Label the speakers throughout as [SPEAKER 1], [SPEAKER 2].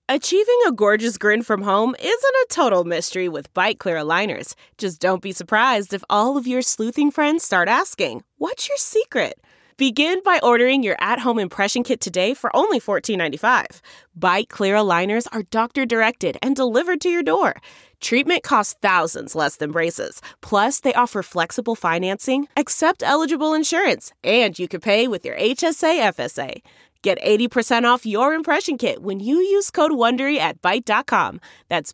[SPEAKER 1] Achieving a gorgeous grin from home isn't a total mystery with Byte Clear aligners. Just don't be surprised if all of your sleuthing friends start asking, "What's your secret?" Begin by ordering your at-home impression kit today for only $14.95. Byte Clear aligners are doctor-directed and delivered to your door. Treatment costs thousands less than braces. Plus, they offer flexible financing, accept eligible insurance, and you can pay with your HSA FSA. Get 80% off your impression kit when you use code WONDERY at Byte.com. That's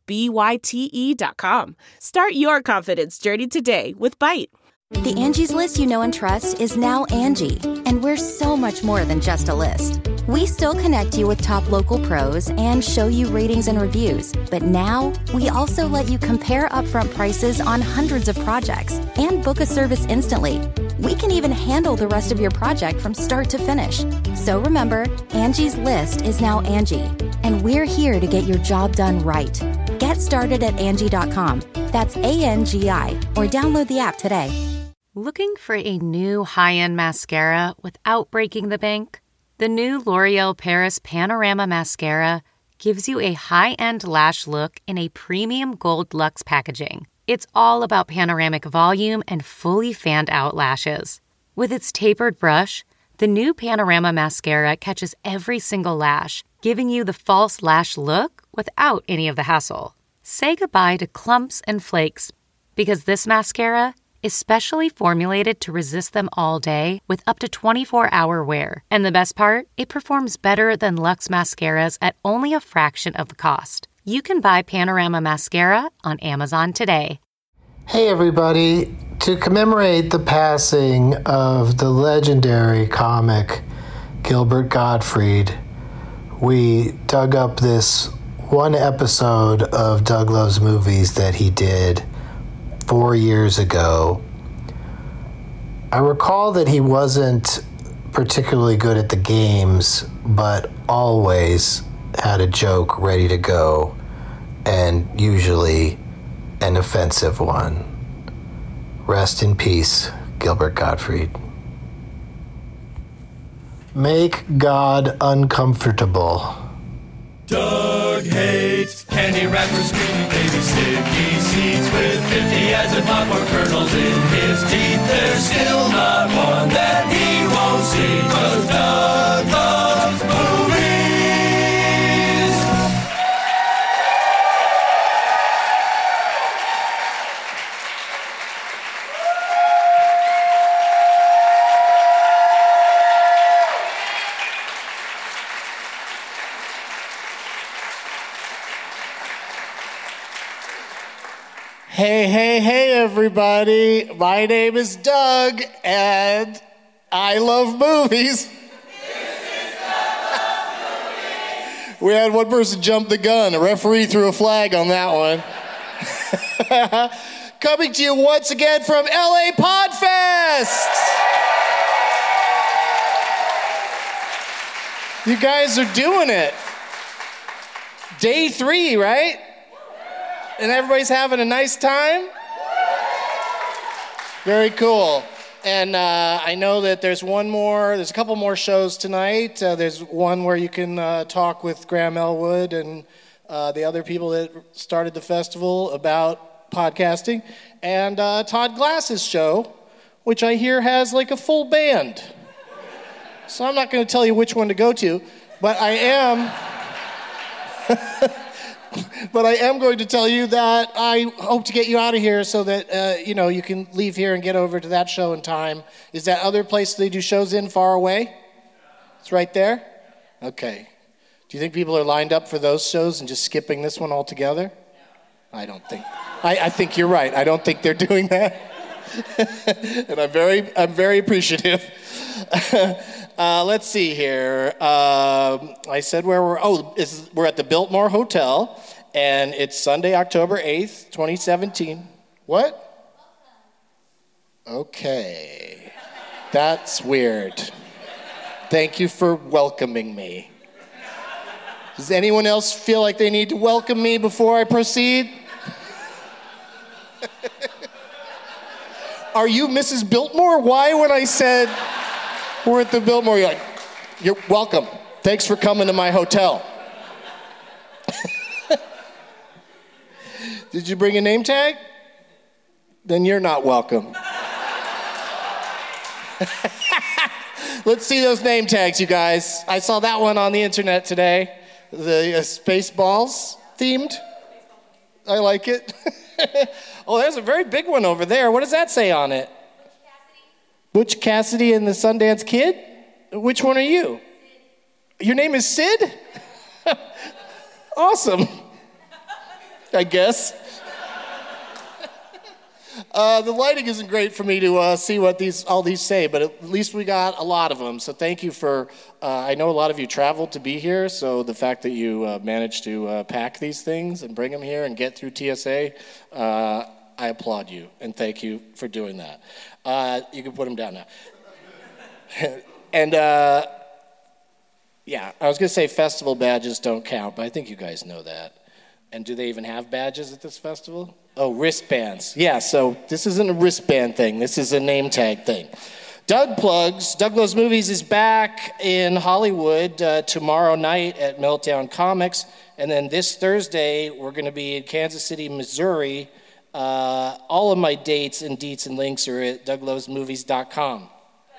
[SPEAKER 1] BYTE.com. Start your confidence journey today with Byte.
[SPEAKER 2] The Angie's List you know and trust is now Angie, and we're so much more than just a list. We still connect you with top local pros and show you ratings and reviews, but now we also let you compare upfront prices on hundreds of projects and book a service instantly. We can even handle the rest of your project from start to finish. So remember, Angie's List is now Angie, and we're here to get your job done right. Get started at Angie.com. That's ANGI, or download the app today.
[SPEAKER 3] Looking for a new high-end mascara without breaking the bank? The new L'Oreal Paris Panorama Mascara gives you a high-end lash look in a premium gold luxe packaging. It's all about panoramic volume and fully fanned-out lashes. With its tapered brush, the new Panorama Mascara catches every single lash, giving you the false lash look without any of the hassle. Say goodbye to clumps and flakes, because this mascara is specially formulated to resist them all day with up to 24-hour wear. And the best part? It performs better than Luxe mascaras at only a fraction of the cost. You can buy Panorama Mascara on Amazon today.
[SPEAKER 4] Hey everybody, to commemorate the passing of the legendary comic Gilbert Gottfried, we dug up this one episode of Doug Loves Movies that he did 4 years ago. I recall that he wasn't particularly good at the games, but always had a joke ready to go, and usually an offensive one. Rest in peace, Gilbert Gottfried. Make God uncomfortable.
[SPEAKER 5] Doug hates candy wrappers, screaming baby sticky seeds with 50 as in popcorn kernels in his teeth. There's still not one that he won't see, 'cause Doug loves movies.
[SPEAKER 4] Hey, everybody. My name is Doug, and I love movies. We had one person jump the gun. A referee threw a flag on that one. Coming to you once again from LA Podfest. You guys are doing it. Day 3, right? And everybody's having a nice time? Very cool. And I know that there's a couple more shows tonight. There's one where you can talk with Graham Elwood and the other people that started the festival about podcasting. And Todd Glass's show, which I hear has like a full band. So I'm not going to tell you which one to go to, but I am... But I am going to tell you that I hope to get you out of here so that, you can leave here and get over to that show in time. Is that other place they do shows in far away? It's right there? Okay. Do you think people are lined up for those shows and just skipping this one altogether? I don't think. I think you're right. I don't think they're doing that. And I'm very appreciative. Let's see here. I said where we're at the Biltmore Hotel, and it's Sunday, October 8th, 2017. What? Okay. That's weird. Thank you for welcoming me. Does anyone else feel like they need to welcome me before I proceed? Are you Mrs. Biltmore? Why when I said we're at the Biltmore, you're like, you're welcome. Thanks for coming to my hotel. Did you bring a name tag? Then you're not welcome. Let's see those name tags, you guys. I saw that one on the internet today. The Spaceballs themed. I like it. Oh, there's a very big one over there. What does that say on it? Butch Cassidy and the Sundance Kid? Which one are you? Your name is Sid? Awesome. I guess. The lighting isn't great for me to see what all these say, but at least we got a lot of them. So thank you for, I know a lot of you traveled to be here, so the fact that you managed to pack these things and bring them here and get through TSA, I applaud you, and thank you for doing that. You can put them down now. And yeah, I was going to say festival badges don't count, but I think you guys know that. And do they even have badges at this festival? Oh, wristbands. Yeah, so this isn't a wristband thing. This is a name tag thing. Doug Plugs. Doug Loves Movies is back in Hollywood tomorrow night at Meltdown Comics. And then this Thursday, we're going to be in Kansas City, Missouri. All of my dates and deets and links are at douglovesmovies.com.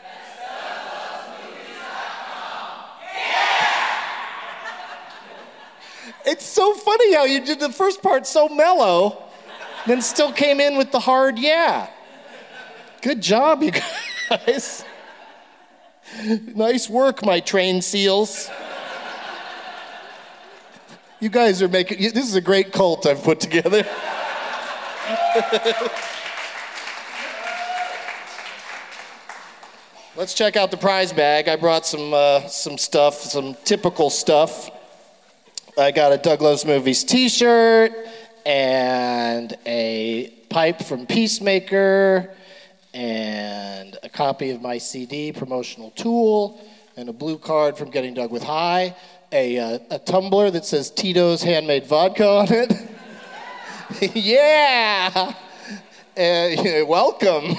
[SPEAKER 4] It's so funny how you did the first part so mellow, then still came in with the hard yeah. Good job, you guys. Nice work, my trained seals. You guys are making, this is a great cult I've put together. Let's check out the prize bag. I brought some stuff, some typical stuff. I got a Doug Loves Movies t-shirt and a pipe from Peacemaker and a copy of my CD, Promotional Tool, and a blue card from Getting Doug with High, a tumbler that says Tito's Handmade Vodka on it. Yeah! Welcome.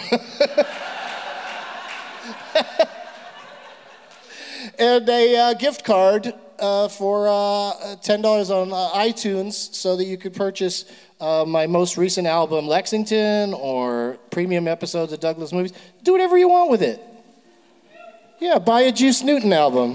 [SPEAKER 4] And a gift card for $10 on iTunes so that you could purchase my most recent album, Lexington, or premium episodes of Doug Loves Movies. Do whatever you want with it. Yeah, buy a Juice Newton album.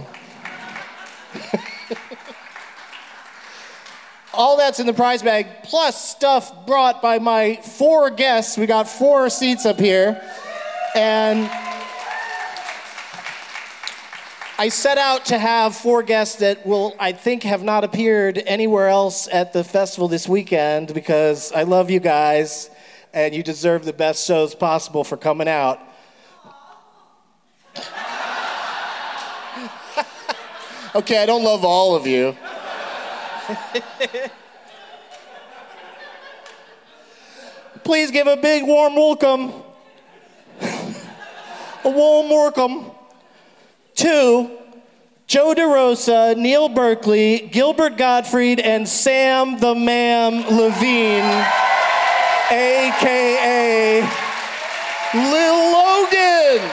[SPEAKER 4] All that's in the prize bag, plus stuff brought by my 4 guests. We got 4 seats up here. And I set out to have 4 guests that will, I think, have not appeared anywhere else at the festival this weekend because I love you guys and you deserve the best shows possible for coming out. Okay, I don't love all of you. Please give a big warm welcome. A warm welcome to Joe DeRosa, Neil Berkeley, Gilbert Gottfried, and Sam the Mam Levine, a.k.a. Lil Logan.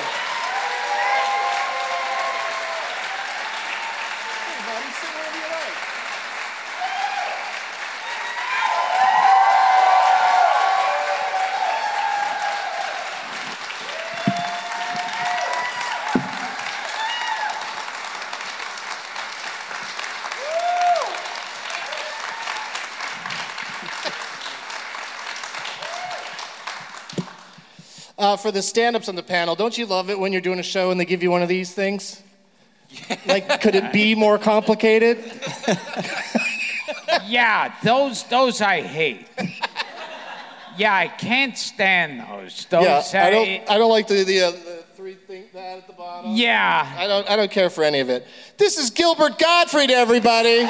[SPEAKER 4] For the stand-ups on the panel, don't you love it when you're doing a show and they give you one of these things? Yeah. Like, could it be more complicated?
[SPEAKER 6] Yeah, those I hate. Yeah, I can't stand those. Those
[SPEAKER 4] I don't like the 3 thing that at the bottom.
[SPEAKER 6] Yeah.
[SPEAKER 4] I don't care for any of it. This is Gilbert Gottfried, everybody.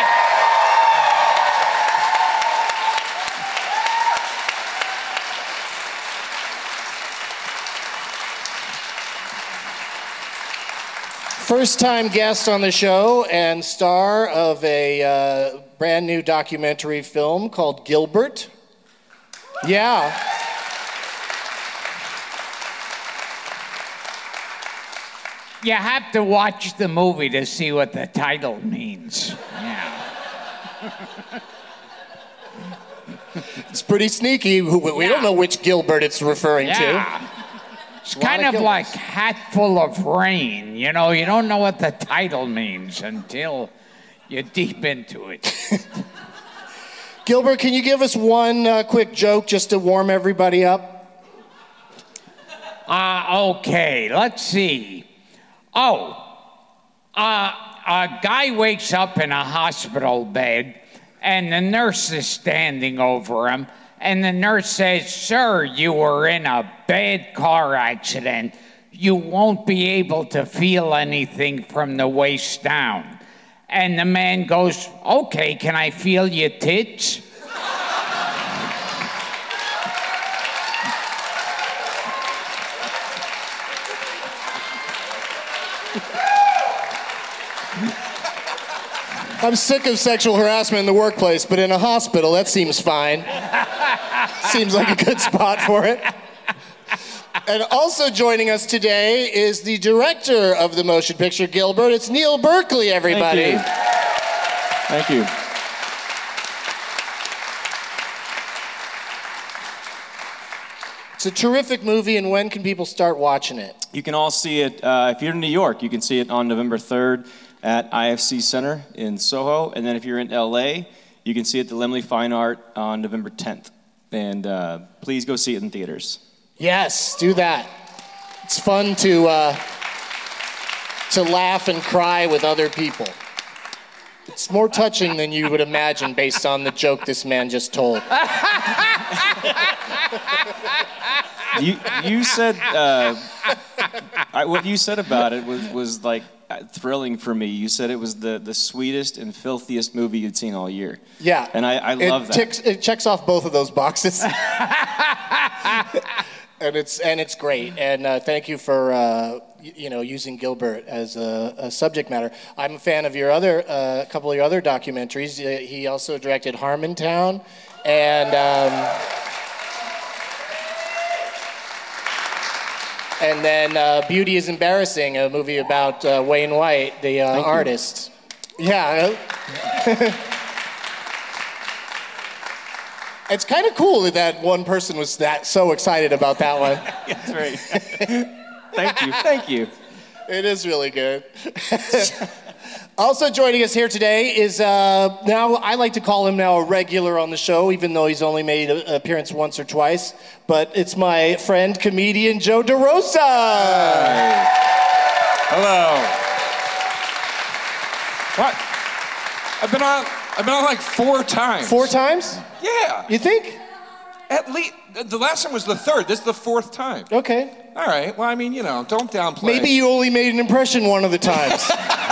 [SPEAKER 4] First-time guest on the show and star of a brand new documentary film called Gilbert. Yeah.
[SPEAKER 6] You have to watch the movie to see what the title means. Yeah.
[SPEAKER 4] It's pretty sneaky. We don't know which Gilbert it's referring to.
[SPEAKER 6] It's kind of like Hatful of Rain. You know, you don't know what the title means until you're deep into it.
[SPEAKER 4] Gilbert, can you give us one quick joke just to warm everybody up?
[SPEAKER 6] Okay, let's see. A guy wakes up in a hospital bed, and the nurse is standing over him, and the nurse says, "Sir, you were in a bad car accident. You won't be able to feel anything from the waist down." And the man goes, "Okay, can I feel your tits?"
[SPEAKER 4] I'm sick of sexual harassment in the workplace, but in a hospital, that seems fine. Seems like a good spot for it. And also joining us today is the director of the motion picture, Gilbert. It's Neil Berkeley, everybody.
[SPEAKER 7] Thank you.
[SPEAKER 4] It's a terrific movie, and when can people start watching it?
[SPEAKER 7] You can all see it, if you're in New York, you can see it on November 3rd at IFC Center in Soho. And then if you're in LA, you can see it at the Laemmle Fine Art on November 10th. And please go see it in theaters.
[SPEAKER 4] Yes, do that. It's fun to laugh and cry with other people. It's more touching than you would imagine based on the joke this man just told.
[SPEAKER 7] You said what you said about it was like thrilling for me. You said it was the sweetest and filthiest movie you'd seen all year.
[SPEAKER 4] Yeah,
[SPEAKER 7] and I love that.
[SPEAKER 4] It checks off both of those boxes. And it's great. And thank you for using Gilbert as a subject matter. I'm a fan of your a couple of your other documentaries. He also directed Harmontown, and then Beauty is Embarrassing, a movie about Wayne White, the artist. Yeah. It's kind of cool that one person was so excited about that one.
[SPEAKER 7] That's right. Thank you.
[SPEAKER 4] It is really good. Also joining us here today is, now I like to call him now a regular on the show, even though he's only made an appearance once or twice. But it's my friend, comedian Joe DeRosa.
[SPEAKER 8] Hi. Hello. What? I've been on like 4 times.
[SPEAKER 4] 4 times?
[SPEAKER 8] Yeah.
[SPEAKER 4] You think?
[SPEAKER 8] At least the last time was the 3rd. This is the 4th time.
[SPEAKER 4] Okay.
[SPEAKER 8] All right. Well, I mean, don't downplay.
[SPEAKER 4] Maybe you only made an impression one of the times.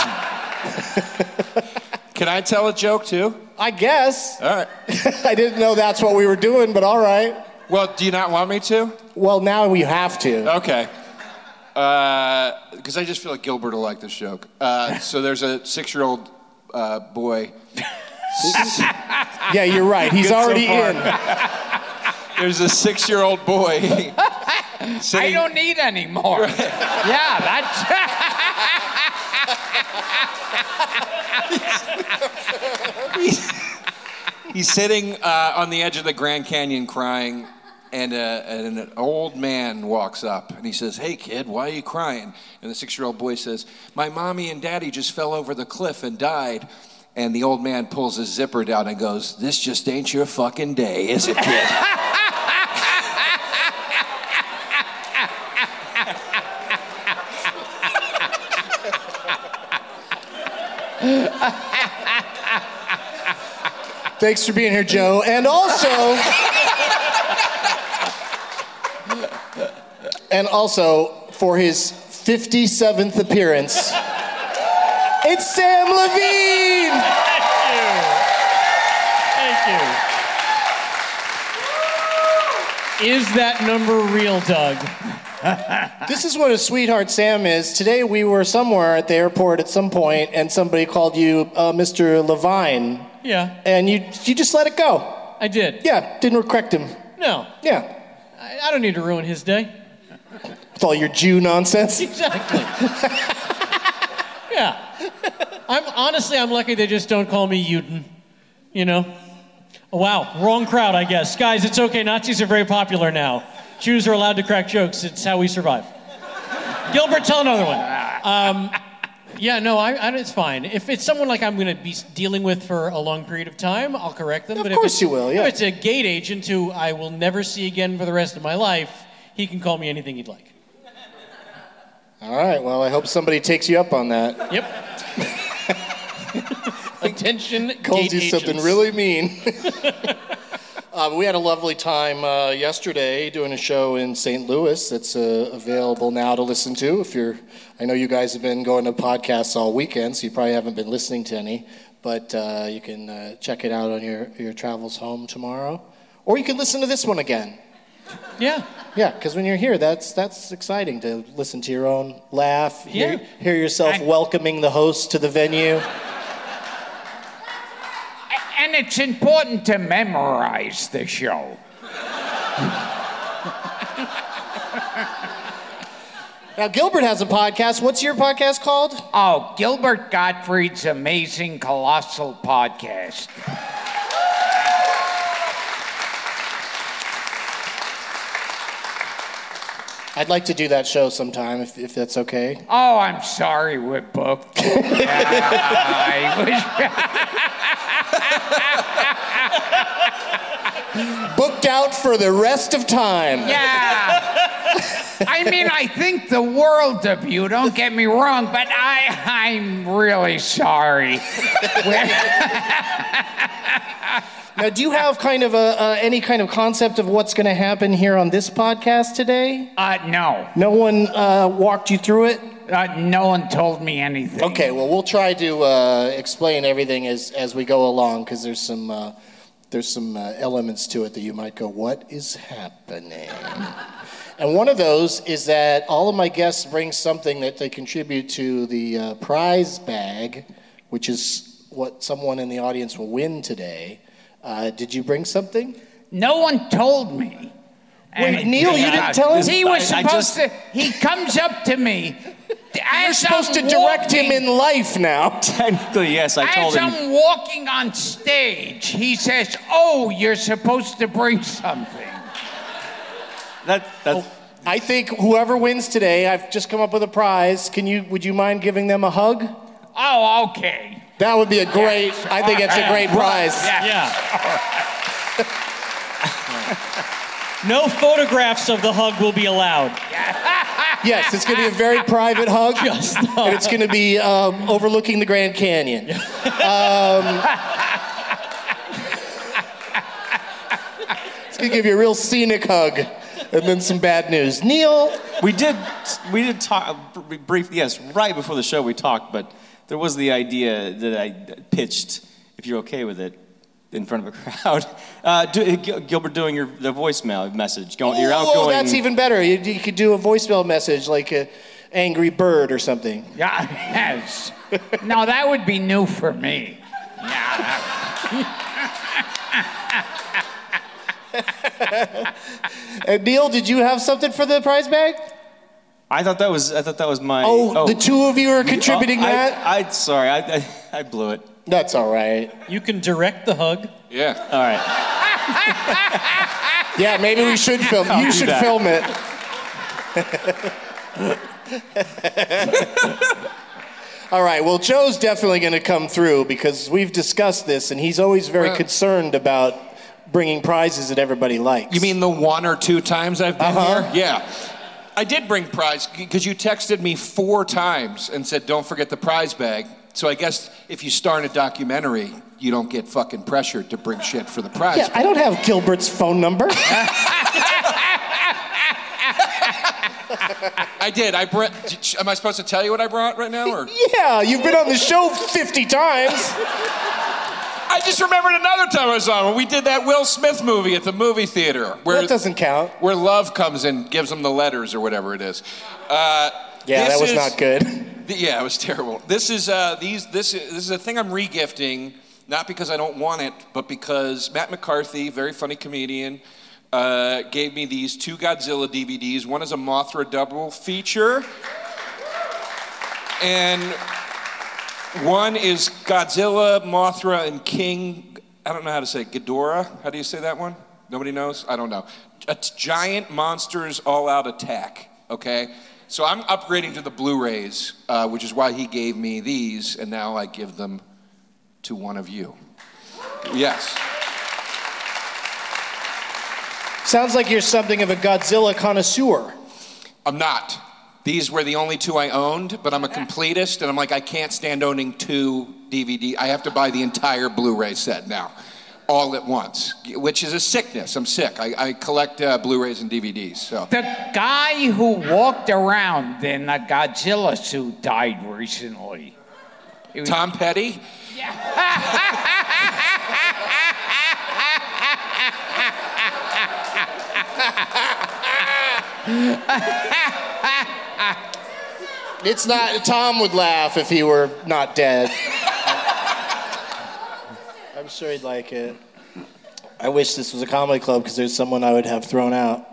[SPEAKER 8] Can I tell a joke too?
[SPEAKER 4] I guess.
[SPEAKER 8] All right.
[SPEAKER 4] I didn't know that's what we were doing, but all right.
[SPEAKER 8] Well, do you not want me to?
[SPEAKER 4] Well, now we have to.
[SPEAKER 8] Okay. Because I just feel like Gilbert will like this joke. So there's a 6-year-old boy.
[SPEAKER 4] Yeah, you're right. He's already in.
[SPEAKER 8] There's a 6-year-old boy.
[SPEAKER 6] I don't need any more. Yeah, that's...
[SPEAKER 8] He's sitting on the edge of the Grand Canyon crying, and an old man walks up, and he says, "Hey, kid, why are you crying?" And the 6-year-old boy says, "My mommy and daddy just fell over the cliff and died." And the old man pulls his zipper down and goes, "This just ain't your fucking day, is it, kid?"
[SPEAKER 4] Thanks for being here, Joe. And also, for his 57th appearance, it's Sam Levine!
[SPEAKER 9] Thank you. Is that number real, Doug?
[SPEAKER 4] This is what a sweetheart Sam is. Today we were somewhere at the airport at some point, and somebody called you Mr. Levine.
[SPEAKER 9] Yeah.
[SPEAKER 4] And you just let it go.
[SPEAKER 9] I did.
[SPEAKER 4] Yeah, didn't correct him.
[SPEAKER 9] No.
[SPEAKER 4] Yeah.
[SPEAKER 9] I don't need to ruin his day.
[SPEAKER 4] With all your Jew nonsense.
[SPEAKER 9] Exactly. Yeah. I'm lucky they just don't call me Uden. Oh, wow, wrong crowd, I guess. Guys, it's okay. Nazis are very popular now. Jews are allowed to crack jokes. It's how we survive. Gilbert, tell another one. Yeah, no, it's fine. If it's someone like I'm going to be dealing with for a long period of time, I'll correct them.
[SPEAKER 4] Of course you will, yeah.
[SPEAKER 9] If it's a gate agent who I will never see again for the rest of my life, he can call me anything he'd like.
[SPEAKER 4] All right, well, I hope somebody takes you up on that.
[SPEAKER 9] Yep. Attention,
[SPEAKER 4] calls
[SPEAKER 9] gate
[SPEAKER 4] you
[SPEAKER 9] agents.
[SPEAKER 4] something really mean. We had a lovely time yesterday doing a show in St. Louis that's available now to listen to. I know you guys have been going to podcasts all weekend, so you probably haven't been listening to any, but you can check it out on your travels home tomorrow. Or you can listen to this one again.
[SPEAKER 9] Yeah.
[SPEAKER 4] Yeah, because when you're here, that's exciting to listen to your own laugh, hear yourself welcoming the host to the venue.
[SPEAKER 6] And it's important to memorize the show.
[SPEAKER 4] Now, Gilbert has a podcast. What's your podcast called?
[SPEAKER 6] Oh, Gilbert Gottfried's Amazing Colossal Podcast.
[SPEAKER 4] I'd like to do that show sometime, if that's okay.
[SPEAKER 6] Oh, I'm sorry we're booked.
[SPEAKER 4] Booked out for the rest of time.
[SPEAKER 6] Yeah. I mean, I think the world of you, don't get me wrong, but I'm really sorry.
[SPEAKER 4] Now, do you have kind of any kind of concept of what's going to happen here on this podcast today?
[SPEAKER 6] No.
[SPEAKER 4] No one walked you through it?
[SPEAKER 6] No one told me anything.
[SPEAKER 4] Okay, well, we'll try to explain everything as we go along, because there's some elements to it that you might go, what is happening? And one of those is that all of my guests bring something that they contribute to the prize bag, which is what someone in the audience will win today. Did you bring something?
[SPEAKER 6] No one told me.
[SPEAKER 4] Wait, Neil, you didn't tell him?
[SPEAKER 6] He was supposed to. He comes up to me.
[SPEAKER 4] You're supposed to direct him in life now.
[SPEAKER 7] Technically, yes, I told him.
[SPEAKER 6] As I'm walking on stage, he says, "Oh, you're supposed to bring something."
[SPEAKER 4] I think whoever wins today, I've just come up with a prize. Would you mind giving them a hug?
[SPEAKER 6] Oh, okay.
[SPEAKER 4] That would be a great, I think it's a great prize.
[SPEAKER 9] Yeah. No photographs of the hug will be allowed.
[SPEAKER 4] Yes, it's going to be a very private hug. And it's going to be overlooking the Grand Canyon. It's going to give you a real scenic hug. And then some bad news. Neil?
[SPEAKER 7] We did talk briefly, yes, right before the show we talked, but there was the idea that I pitched, if you're okay with it, in front of a crowd. Gilbert doing the voicemail message. You're outgoing.
[SPEAKER 4] Oh, that's even better. You could do a voicemail message like an angry bird or something.
[SPEAKER 6] Yeah, yes. No, that would be new for me. Yeah.
[SPEAKER 4] And Neil, did you have something for the prize bag?
[SPEAKER 7] I thought that was my.
[SPEAKER 4] Oh, the two of you are contributing that?
[SPEAKER 7] Sorry, I blew it.
[SPEAKER 4] That's all right.
[SPEAKER 9] You can direct the hug.
[SPEAKER 8] Yeah.
[SPEAKER 7] All right.
[SPEAKER 4] Yeah, maybe we should film. You should film it. All right. Well, Joe's definitely going to come through because we've discussed this, and he's always very concerned about bringing prizes that everybody likes.
[SPEAKER 8] You mean the one or two times I've been here? Yeah. I did bring prize because you texted me 4 times and said, don't forget the prize bag. So I guess if you star in a documentary, you don't get fucking pressured to bring shit for the prize bag.
[SPEAKER 4] I don't have Gilbert's phone number.
[SPEAKER 8] I did. Am I supposed to tell you what I brought right now? Or?
[SPEAKER 4] Yeah, you've been on the show 50 times.
[SPEAKER 8] I just remembered another time I was on when we did that Will Smith movie at the movie theater.
[SPEAKER 4] That doesn't count.
[SPEAKER 8] Where Love comes in, gives them the letters or whatever it is.
[SPEAKER 4] That was not good.
[SPEAKER 8] Yeah, it was terrible. This is a thing I'm regifting, not because I don't want it, but because Matt McCarthy, very funny comedian, gave me these 2 Godzilla DVDs. One is a Mothra double feature, and one is Godzilla, Mothra, and King I don't know how to say it. Ghidorah. How do you say that one? Nobody knows? I don't know. A giant monsters all-out attack, okay? So I'm upgrading to the Blu-rays, which is why he gave me these, and now I give them to one of you. Yes.
[SPEAKER 4] Sounds like you're something of a Godzilla connoisseur.
[SPEAKER 8] I'm not. These were the only two I owned, but I'm a completist, and I'm like, I can't stand owning 2 DVD. I have to buy the entire Blu-ray set now, all at once, which is a sickness. I'm sick. I collect Blu-rays and DVDs, so.
[SPEAKER 6] The guy who walked around in a Godzilla suit died recently.
[SPEAKER 8] Tom Petty?
[SPEAKER 4] It's not, Tom would laugh if he were not dead. I'm sure he'd like it. I wish this was a comedy club because there's someone I would have thrown out.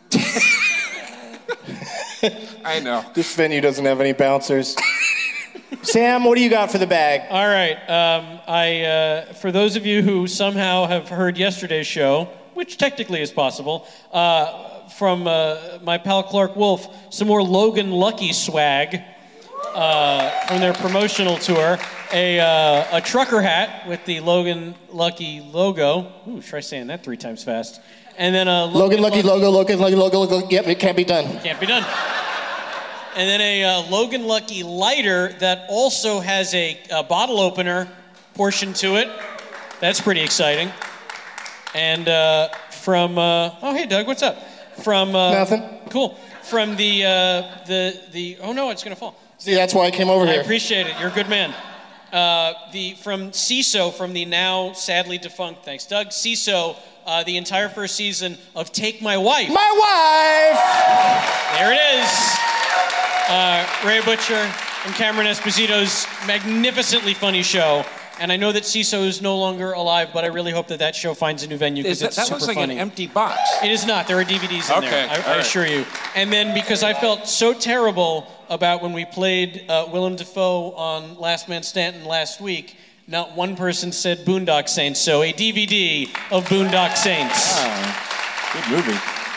[SPEAKER 8] I know.
[SPEAKER 4] This venue doesn't have any bouncers. Sam, what do you got for the bag?
[SPEAKER 9] All right. For those of you who somehow have heard yesterday's show, which technically is possible, from my pal Clark Wolf, some more Logan Lucky swag from their promotional tour. A trucker hat with the Logan Lucky logo. Ooh, try saying that 3 times fast. And then a
[SPEAKER 4] Logan Lucky logo. Yep, it can't be done.
[SPEAKER 9] Can't be done. And then a Logan Lucky lighter that also has a bottle opener portion to it. That's pretty exciting. And from oh hey Doug, what's up? From
[SPEAKER 4] nothing.
[SPEAKER 9] Cool. From the oh no, it's gonna fall.
[SPEAKER 4] See, that's why I came over here.
[SPEAKER 9] I appreciate it. You're a good man. From CISO, from the now sadly defunct, thanks Doug, CISO, the entire first season of Take My Wife.
[SPEAKER 4] My wife!
[SPEAKER 9] There it is. Ray Butcher and Cameron Esposito's magnificently funny show. And I know that CISO is no longer alive, but I really hope that show finds a new venue because it's super funny.
[SPEAKER 8] That looks like an empty box.
[SPEAKER 9] It is not. There are DVDs in there, I assure you. And then because I felt so terrible about when we played Willem Dafoe on Last Man Stanton last week, not one person said Boondock Saints, so a DVD of Boondock Saints.
[SPEAKER 7] Good movie.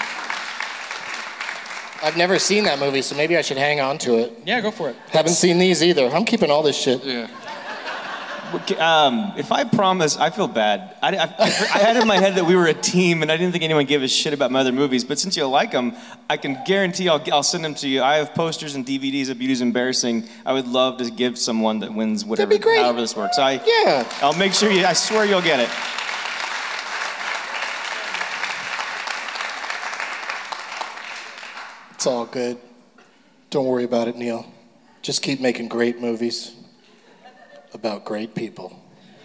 [SPEAKER 4] I've never seen that movie, so maybe I should hang on to it.
[SPEAKER 9] Yeah, go for it.
[SPEAKER 4] Haven't seen these either. I'm keeping all this shit.
[SPEAKER 8] Yeah.
[SPEAKER 7] If I promise, I feel bad. I had in my head that we were a team, and I didn't think anyone gave a shit about my other movies. But since you like them, I can guarantee I'll send them to you. I have posters and DVDs of Beauty's Embarrassing. I would love to give someone that wins whatever,
[SPEAKER 4] That'd be great.
[SPEAKER 7] however this works.
[SPEAKER 4] Yeah.
[SPEAKER 7] I'll make sure I swear you'll get it.
[SPEAKER 4] It's all good. Don't worry about it, Neil. Just keep making great movies about great people.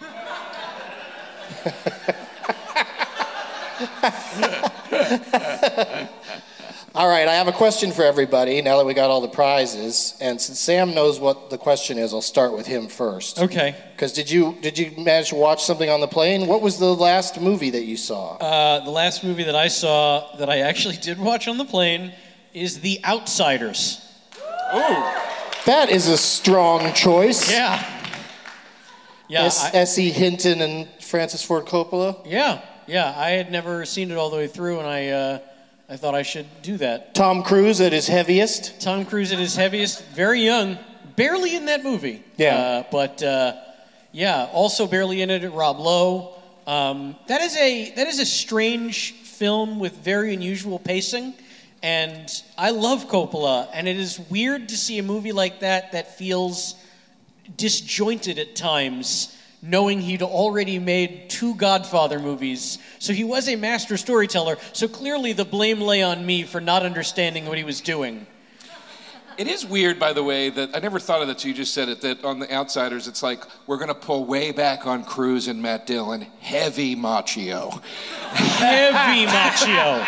[SPEAKER 4] All right, I have a question for everybody now that we got all the prizes. And since Sam knows what the question is, I'll start with him first.
[SPEAKER 9] Okay.
[SPEAKER 4] Because did you manage to watch something on the plane? What was the last movie that you saw?
[SPEAKER 9] The last movie that I saw that I actually did watch on the plane is The Outsiders.
[SPEAKER 8] Ooh.
[SPEAKER 4] That is a strong choice.
[SPEAKER 9] Yeah. Yeah.
[SPEAKER 4] S.E. Hinton and Francis Ford Coppola?
[SPEAKER 9] Yeah. I had never seen it all the way through, and I thought I should do that.
[SPEAKER 4] Tom Cruise at his heaviest?
[SPEAKER 9] Tom Cruise at his heaviest, very young, barely in that movie.
[SPEAKER 4] Yeah.
[SPEAKER 9] But also barely in it, Rob Lowe. That is a strange film with very unusual pacing, and I love Coppola, and it is weird to see a movie like that feels disjointed at times, knowing he'd already made 2 Godfather movies. So he was a master storyteller, so clearly the blame lay on me for not understanding what he was doing.
[SPEAKER 8] It is weird, by the way, that I never thought of that till you just said it, that on The Outsiders, it's like, we're going to pull way back on Cruise and Matt Dillon. Heavy Machio.
[SPEAKER 9] Heavy Machio.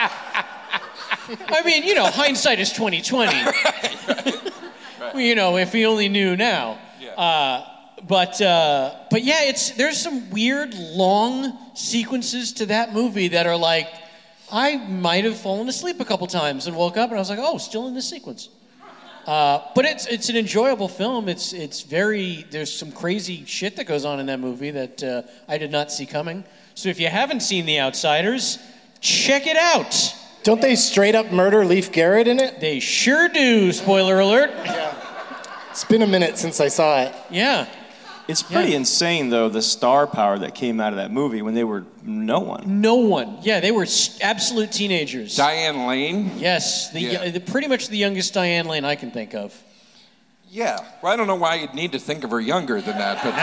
[SPEAKER 9] I mean, hindsight is 20/20. Right. If we only knew now. Yeah. But yeah, there's some weird long sequences to that movie that are like, I might have fallen asleep a couple times and woke up and I was like, oh, still in this sequence. But it's an enjoyable film. It's very, there's some crazy shit that goes on in that movie that I did not see coming. So if you haven't seen The Outsiders, check it out.
[SPEAKER 4] Don't they straight up murder Leif Garrett in it?
[SPEAKER 9] They sure do, spoiler alert.
[SPEAKER 4] Yeah. It's been a minute since I saw it.
[SPEAKER 9] Yeah.
[SPEAKER 7] It's pretty insane, though, the star power that came out of that movie when they were no one.
[SPEAKER 9] No one. Yeah, they were absolute teenagers.
[SPEAKER 8] Diane Lane?
[SPEAKER 9] Yes, pretty much the youngest Diane Lane I can think of.
[SPEAKER 8] Yeah. Well, I don't know why you'd need to think of her younger than that, but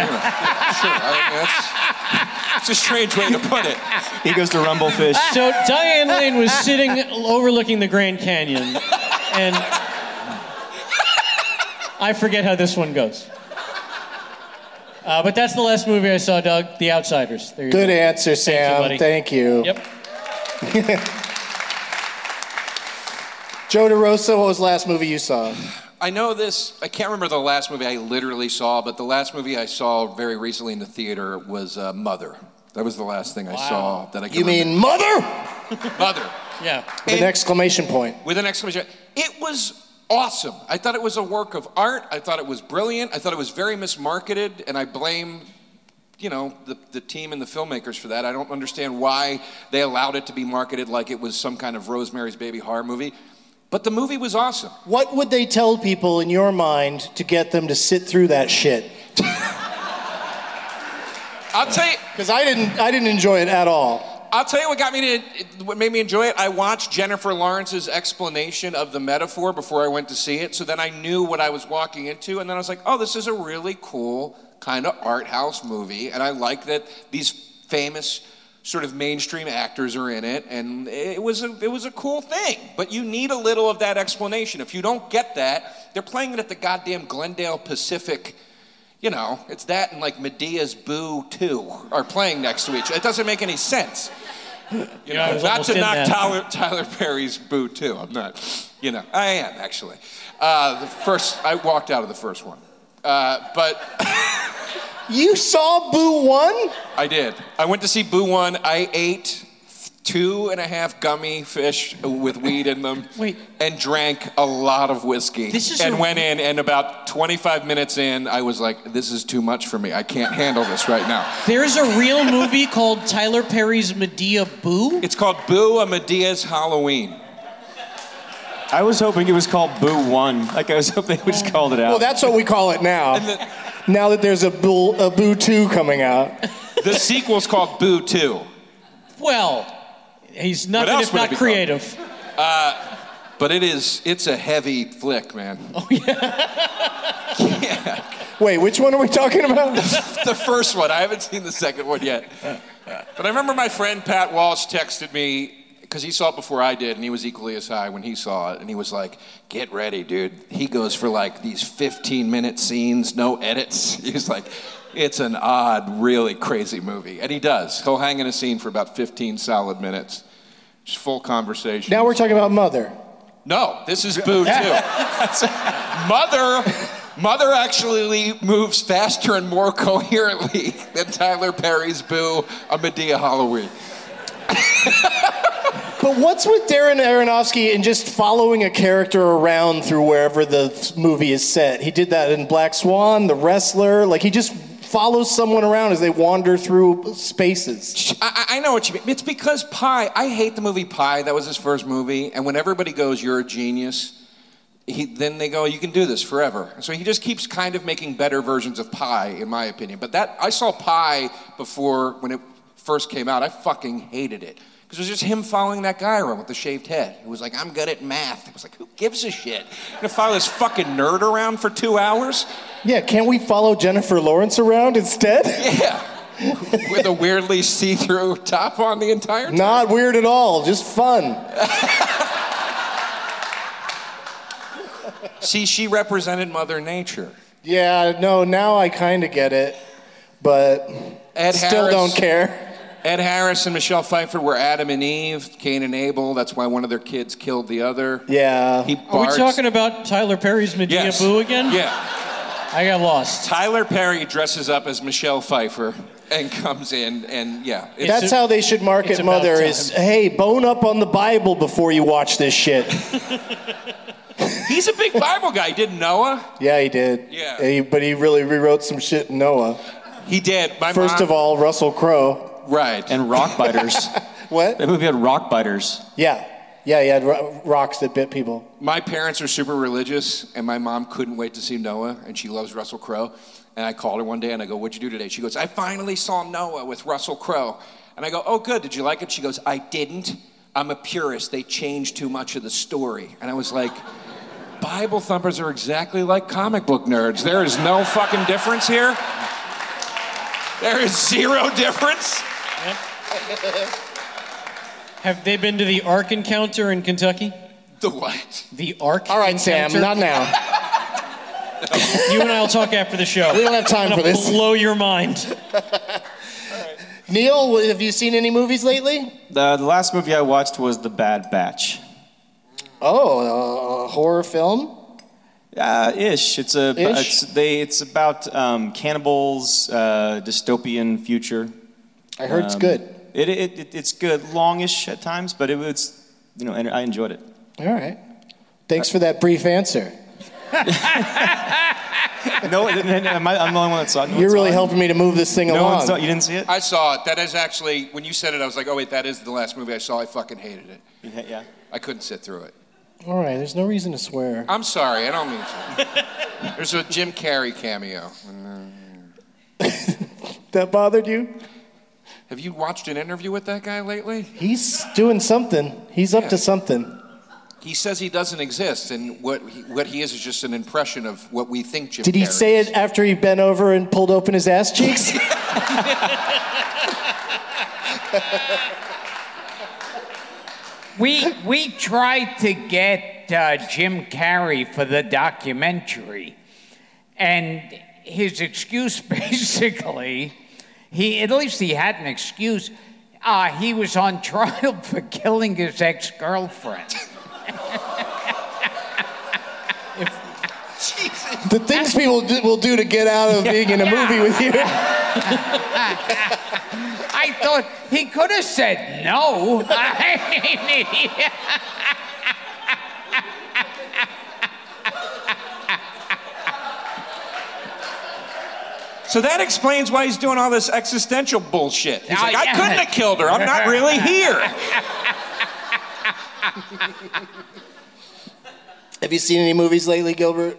[SPEAKER 8] sure. It's a strange way to put it.
[SPEAKER 7] He goes to Rumblefish.
[SPEAKER 9] So Diane Lane was sitting overlooking the Grand Canyon, and I forget how this one goes. But that's the last movie I saw, Doug. The Outsiders. There you
[SPEAKER 4] Good
[SPEAKER 9] go.
[SPEAKER 4] answer, Sam. Thank you.
[SPEAKER 9] Yep.
[SPEAKER 4] Joe DeRosa, what was the last movie you saw?
[SPEAKER 8] I know this. I can't remember the last movie I literally saw, but the last movie I saw very recently in the theater was Mother. That was the last thing I saw that I can remember.
[SPEAKER 4] Mean Mother?
[SPEAKER 8] Mother.
[SPEAKER 9] Yeah.
[SPEAKER 4] With an exclamation point.
[SPEAKER 8] With an exclamation. It was awesome. I thought it was a work of art. I thought it was brilliant. I thought it was very mismarketed, and I blame, the team and the filmmakers for that. I don't understand why they allowed it to be marketed like it was some kind of Rosemary's Baby horror movie. But the movie was awesome.
[SPEAKER 4] What would they tell people in your mind to get them to sit through that shit?
[SPEAKER 8] I'll tell you,
[SPEAKER 4] because I didn't enjoy it at all.
[SPEAKER 8] I'll tell you what made me enjoy it. I watched Jennifer Lawrence's explanation of the metaphor before I went to see it, so then I knew what I was walking into, and then I was like, oh, this is a really cool kind of art house movie, and I like that these famous sort of mainstream actors are in it, and it was a cool thing. But you need a little of that explanation. If you don't get that, they're playing it at the goddamn Glendale Pacific. It's that and like Medea's Boo 2 are playing next to each other. It doesn't make any sense. Not to knock Tyler Perry's Boo 2. I'm not, I am actually. I walked out of the first one. But
[SPEAKER 4] you saw Boo 1?
[SPEAKER 8] I did. I went to see Boo 1. I ate 2.5 gummy fish with weed in them.
[SPEAKER 9] Wait.
[SPEAKER 8] And drank a lot of whiskey. Went in, and about 25 minutes in, I was like, this is too much for me. I can't handle this right now.
[SPEAKER 9] There's a real movie called Tyler Perry's Medea Boo?
[SPEAKER 8] It's called Boo, A Medea's Halloween.
[SPEAKER 7] I was hoping it was called Boo 1. I was hoping they just called it out.
[SPEAKER 4] Well, that's what we call it now. Now that there's a Boo 2 coming out.
[SPEAKER 8] The sequel's called Boo 2.
[SPEAKER 9] Well, he's nothing if not creative.
[SPEAKER 8] But it's a heavy flick, man.
[SPEAKER 9] Oh, yeah?
[SPEAKER 8] Yeah.
[SPEAKER 4] Wait, which one are we talking about?
[SPEAKER 8] The first one. I haven't seen the second one yet. But I remember my friend Pat Walsh texted me, because he saw it before I did, and he was equally as high when he saw it, and he was like, get ready, dude. He goes for like these 15-minute scenes, no edits. He's like, it's an odd, really crazy movie. And he does. He'll hang in a scene for about 15 solid minutes. Just full conversation.
[SPEAKER 4] Now we're talking about Mother.
[SPEAKER 8] No, this is Boo 2. Mother actually moves faster and more coherently than Tyler Perry's Boo, A Medea Halloween.
[SPEAKER 4] But what's with Darren Aronofsky and just following a character around through wherever the movie is set? He did that in Black Swan, The Wrestler. Like, he just follows someone around as they wander through spaces.
[SPEAKER 8] I know what you mean. It's because Pi, I hate the movie Pi. That was his first movie. And when everybody goes, you're a genius, then they go, you can do this forever. So he just keeps kind of making better versions of Pi, in my opinion. But I saw Pi before, when it first came out. I fucking hated it. Because it was just him following that guy around with the shaved head. It was like, I'm good at math. It was like, who gives a shit? You're gonna follow this fucking nerd around for 2 hours?
[SPEAKER 4] Yeah, can't we follow Jennifer Lawrence around instead?
[SPEAKER 8] Yeah. With a weirdly see-through top on the entire time?
[SPEAKER 4] Not weird at all, just fun.
[SPEAKER 8] See, she represented Mother Nature.
[SPEAKER 4] Yeah, no, now I kind of get it, but still don't care.
[SPEAKER 8] Ed Harris and Michelle Pfeiffer were Adam and Eve, Cain and Abel. That's why one of their kids killed the other.
[SPEAKER 4] Yeah.
[SPEAKER 9] Are we talking about Tyler Perry's Medea Boo again?
[SPEAKER 8] Yeah.
[SPEAKER 9] I got lost.
[SPEAKER 8] Tyler Perry dresses up as Michelle Pfeiffer and comes in, and yeah.
[SPEAKER 4] That's how they should market Mother is, hey, bone up on the Bible before you watch this shit.
[SPEAKER 8] He's a big Bible guy, didn't Noah?
[SPEAKER 4] Yeah, he did.
[SPEAKER 8] Yeah.
[SPEAKER 4] But he really rewrote some shit in Noah.
[SPEAKER 8] He did.
[SPEAKER 4] First of all, Russell Crowe.
[SPEAKER 8] Right.
[SPEAKER 7] And rock biters.
[SPEAKER 4] What?
[SPEAKER 7] That movie had rock biters.
[SPEAKER 4] Yeah. Yeah, he had rocks that bit people.
[SPEAKER 8] My parents are super religious, and my mom couldn't wait to see Noah, and she loves Russell Crowe. And I called her one day, and I go, "What'd you do today?" She goes, "I finally saw Noah with Russell Crowe." And I go, "Oh, good. Did you like it?" She goes, "I didn't. I'm a purist. They changed too much of the story." And I was like, Bible thumpers are exactly like comic book nerds. There is no fucking difference here. There is zero difference.
[SPEAKER 9] Yep. Have they been to the Ark Encounter in Kentucky?
[SPEAKER 8] The what?
[SPEAKER 9] The Ark
[SPEAKER 4] All right,
[SPEAKER 9] Encounter?
[SPEAKER 4] Sam, not now.
[SPEAKER 9] You and I will talk after the show.
[SPEAKER 4] We don't have time for this.
[SPEAKER 9] Blow your mind.
[SPEAKER 4] Neil, have you seen any movies lately?
[SPEAKER 7] The last movie I watched was The Bad Batch.
[SPEAKER 4] Oh, a horror film?
[SPEAKER 7] Ish. It's about cannibals, dystopian future.
[SPEAKER 4] I heard it's good.
[SPEAKER 7] It's good, longish at times, but I enjoyed it.
[SPEAKER 4] All right. Thanks for that brief answer.
[SPEAKER 7] No, I'm the only one that saw it.
[SPEAKER 4] You're really helping me to move this thing along.
[SPEAKER 7] You didn't see it?
[SPEAKER 8] I saw it. That is actually, when you said it, I was like, oh wait, that is the last movie I saw. I fucking hated it.
[SPEAKER 7] Yeah.
[SPEAKER 8] I couldn't sit through it.
[SPEAKER 4] All right, there's no reason to swear.
[SPEAKER 8] I'm sorry, I don't mean to. There's a Jim Carrey cameo.
[SPEAKER 4] That bothered you?
[SPEAKER 8] Have you watched an interview with that guy lately?
[SPEAKER 4] He's doing something. He's up to something.
[SPEAKER 8] He says he doesn't exist, and what he is just an impression of what we think Jim Carrey is.
[SPEAKER 4] Did he say it after he bent over and pulled open his ass cheeks?
[SPEAKER 6] We tried to get Jim Carrey for the documentary, and his excuse basically, at least he had an excuse, he was on trial for killing his ex-girlfriend.
[SPEAKER 4] The things people will do to get out of being in a movie with you.
[SPEAKER 6] I thought he could have said no.
[SPEAKER 8] So that explains why he's doing all this existential bullshit. He's like, I couldn't have killed her. I'm not really here.
[SPEAKER 4] Have you seen any movies lately, Gilbert?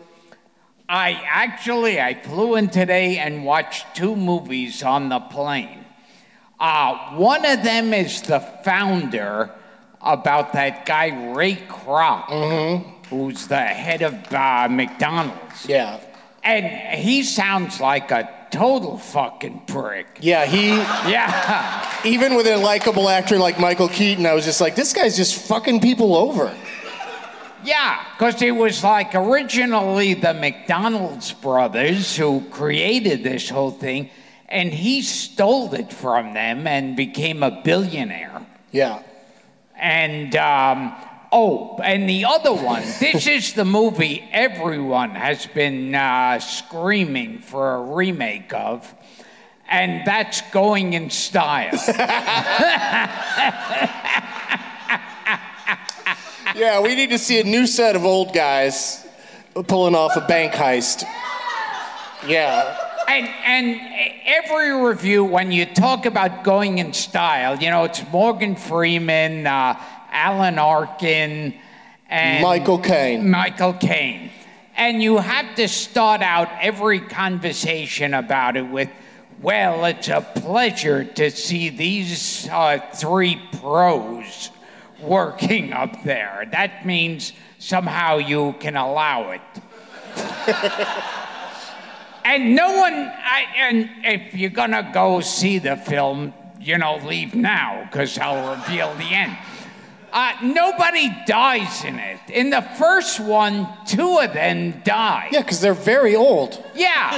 [SPEAKER 6] I flew in today and watched 2 movies on the plane. One of them is The Founder, about that guy Ray Kroc, who's the head of McDonald's.
[SPEAKER 4] Yeah.
[SPEAKER 6] And he sounds like a total fucking prick.
[SPEAKER 4] Yeah,
[SPEAKER 6] Yeah.
[SPEAKER 4] even with a likable actor like Michael Keaton, I was just like, this guy's just fucking people over.
[SPEAKER 6] Yeah, because it was like originally the McDonald's brothers who created this whole thing, and he stole it from them and became a billionaire.
[SPEAKER 4] Yeah.
[SPEAKER 6] And, and the other one, this is the movie everyone has been screaming for a remake of, and that's Going in Style.
[SPEAKER 4] Yeah, we need to see a new set of old guys pulling off a bank heist. Yeah.
[SPEAKER 6] And every review, when you talk about Going in Style, it's Morgan Freeman, Alan Arkin, and
[SPEAKER 4] Michael
[SPEAKER 6] Caine. And you have to start out every conversation about it with, well, it's a pleasure to see these 3 pros working up there. That means somehow you can allow it. And no one, and if you're gonna go see the film, leave now, because I'll reveal the end. Nobody dies in it. In the first one, 2 of them die.
[SPEAKER 4] Yeah, because they're very old.
[SPEAKER 6] Yeah.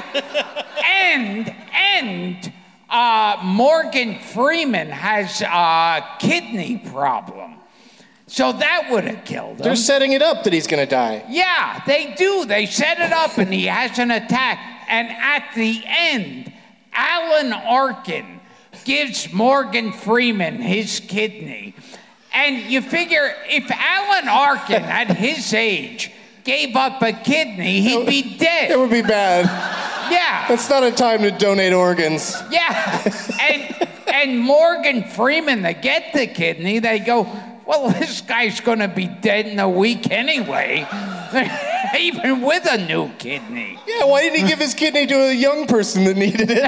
[SPEAKER 6] and Morgan Freeman has a kidney problem. So that would have killed him.
[SPEAKER 4] They're setting it up that he's going to die.
[SPEAKER 6] Yeah, they do. They set it up and he has an attack. And at the end, Alan Arkin gives Morgan Freeman his kidney. And you figure if Alan Arkin at his age gave up a kidney, he'd be dead.
[SPEAKER 4] It would be bad.
[SPEAKER 6] Yeah.
[SPEAKER 4] That's not a time to donate organs.
[SPEAKER 6] Yeah. And Morgan Freeman, they get the kidney, they go, well, this guy's going to be dead in a week anyway, even with a new kidney.
[SPEAKER 4] Yeah, why didn't he give his kidney to a young person that needed it?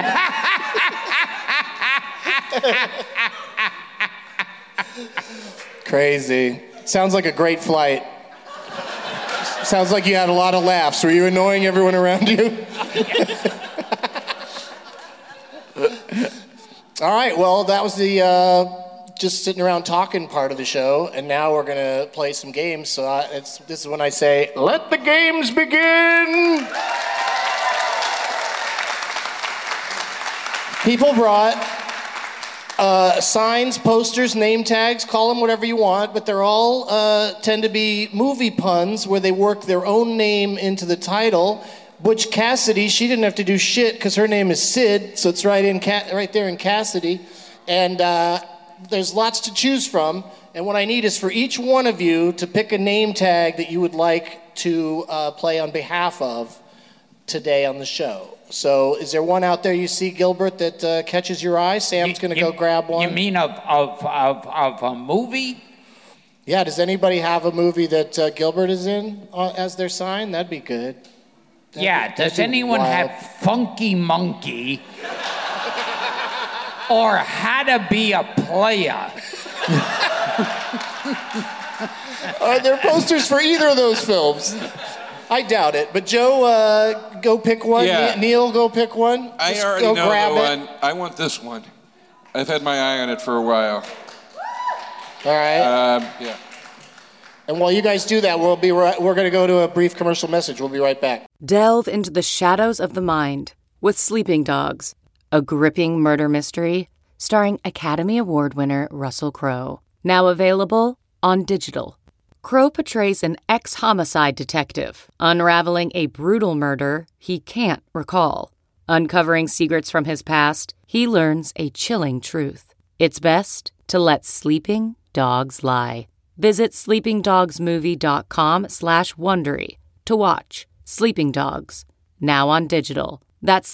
[SPEAKER 4] Crazy. Sounds like a great flight. Sounds like you had a lot of laughs. Were you annoying everyone around you? All right, well, that was the just sitting around talking part of the show, and now we're going to play some games. So this is when I say, let the games begin! People brought signs, posters, name tags, call them whatever you want, but they're all tend to be movie puns where they work their own name into the title. Butch Cassidy, she didn't have to do shit because her name is Sid, so it's right there in Cassidy. And there's lots to choose from. And what I need is for each one of you to pick a name tag that you would like to play on behalf of today on the show. So is there one out there you see, Gilbert, that catches your eye? Sam's going to go grab one.
[SPEAKER 6] You mean of a movie?
[SPEAKER 4] Yeah, does anybody have a movie that Gilbert is in as their sign? That'd be good.
[SPEAKER 6] Does anyone have Funky Monkey or How to Be a Player?
[SPEAKER 4] Are there posters for either of those films? I doubt it. But Joe, go pick one.
[SPEAKER 8] Yeah.
[SPEAKER 4] Neil, go pick one.
[SPEAKER 8] I already know the one. I want this one. I've had my eye on it for a while.
[SPEAKER 4] All right.
[SPEAKER 8] Yeah.
[SPEAKER 4] And while you guys do that, we're going to go to a brief commercial message. We'll be right back.
[SPEAKER 10] Delve into the shadows of the mind with Sleeping Dogs, a gripping murder mystery starring Academy Award winner Russell Crowe. Now available on digital. Crowe portrays an ex-homicide detective unraveling a brutal murder he can't recall. Uncovering secrets from his past, he learns a chilling truth. It's best to let sleeping dogs lie. Visit sleepingdogsmovie.com/Wondery to watch Sleeping Dogs, now on digital. That's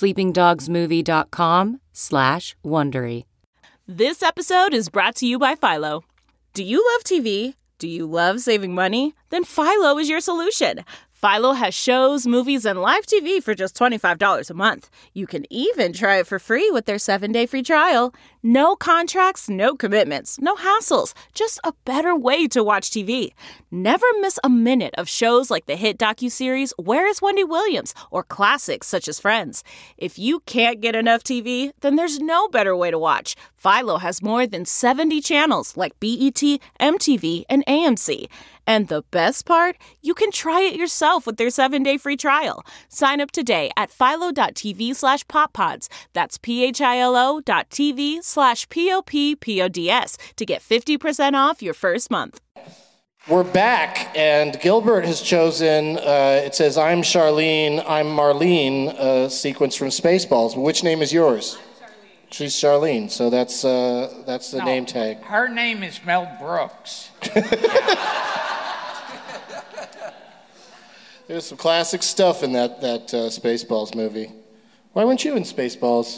[SPEAKER 10] sleepingdogsmovie.com/Wondery.
[SPEAKER 1] This episode is brought to you by Philo. Do you love TV? Do you love saving money? Then Philo is your solution. Philo has shows, movies, and live TV for just $25 a month. You can even try it for free with their 7-day free trial. No contracts, no commitments, no hassles. Just a better way to watch TV. Never miss a minute of shows like the hit docuseries Where is Wendy Williams? Or classics such as Friends. If you can't get enough TV, then there's no better way to watch. Philo has more than 70 channels like BET, MTV, and AMC. And the best part? You can try it yourself with their 7-day free trial. Sign up today at philo.tv/poppods. That's philo.tv/POPPODS to get 50% off your first month.
[SPEAKER 4] We're back, and Gilbert has chosen, it says, I'm Charlene, I'm Marlene, sequence from Spaceballs. Which name is yours? She's Charlene, so that's the name tag.
[SPEAKER 6] Her name is Mel Brooks.
[SPEAKER 4] There's some classic stuff in that Spaceballs movie. Why weren't you in Spaceballs?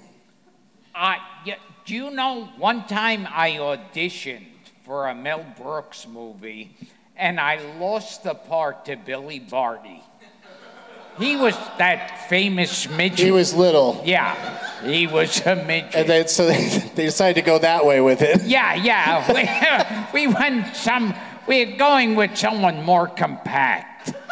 [SPEAKER 6] Do you know, one time I auditioned for a Mel Brooks movie, and I lost the part to Billy Barty. He was that famous midget.
[SPEAKER 4] He was little.
[SPEAKER 6] Yeah, he was a midget.
[SPEAKER 4] And they decided to go that way with it.
[SPEAKER 6] Yeah. We're going with someone more compact.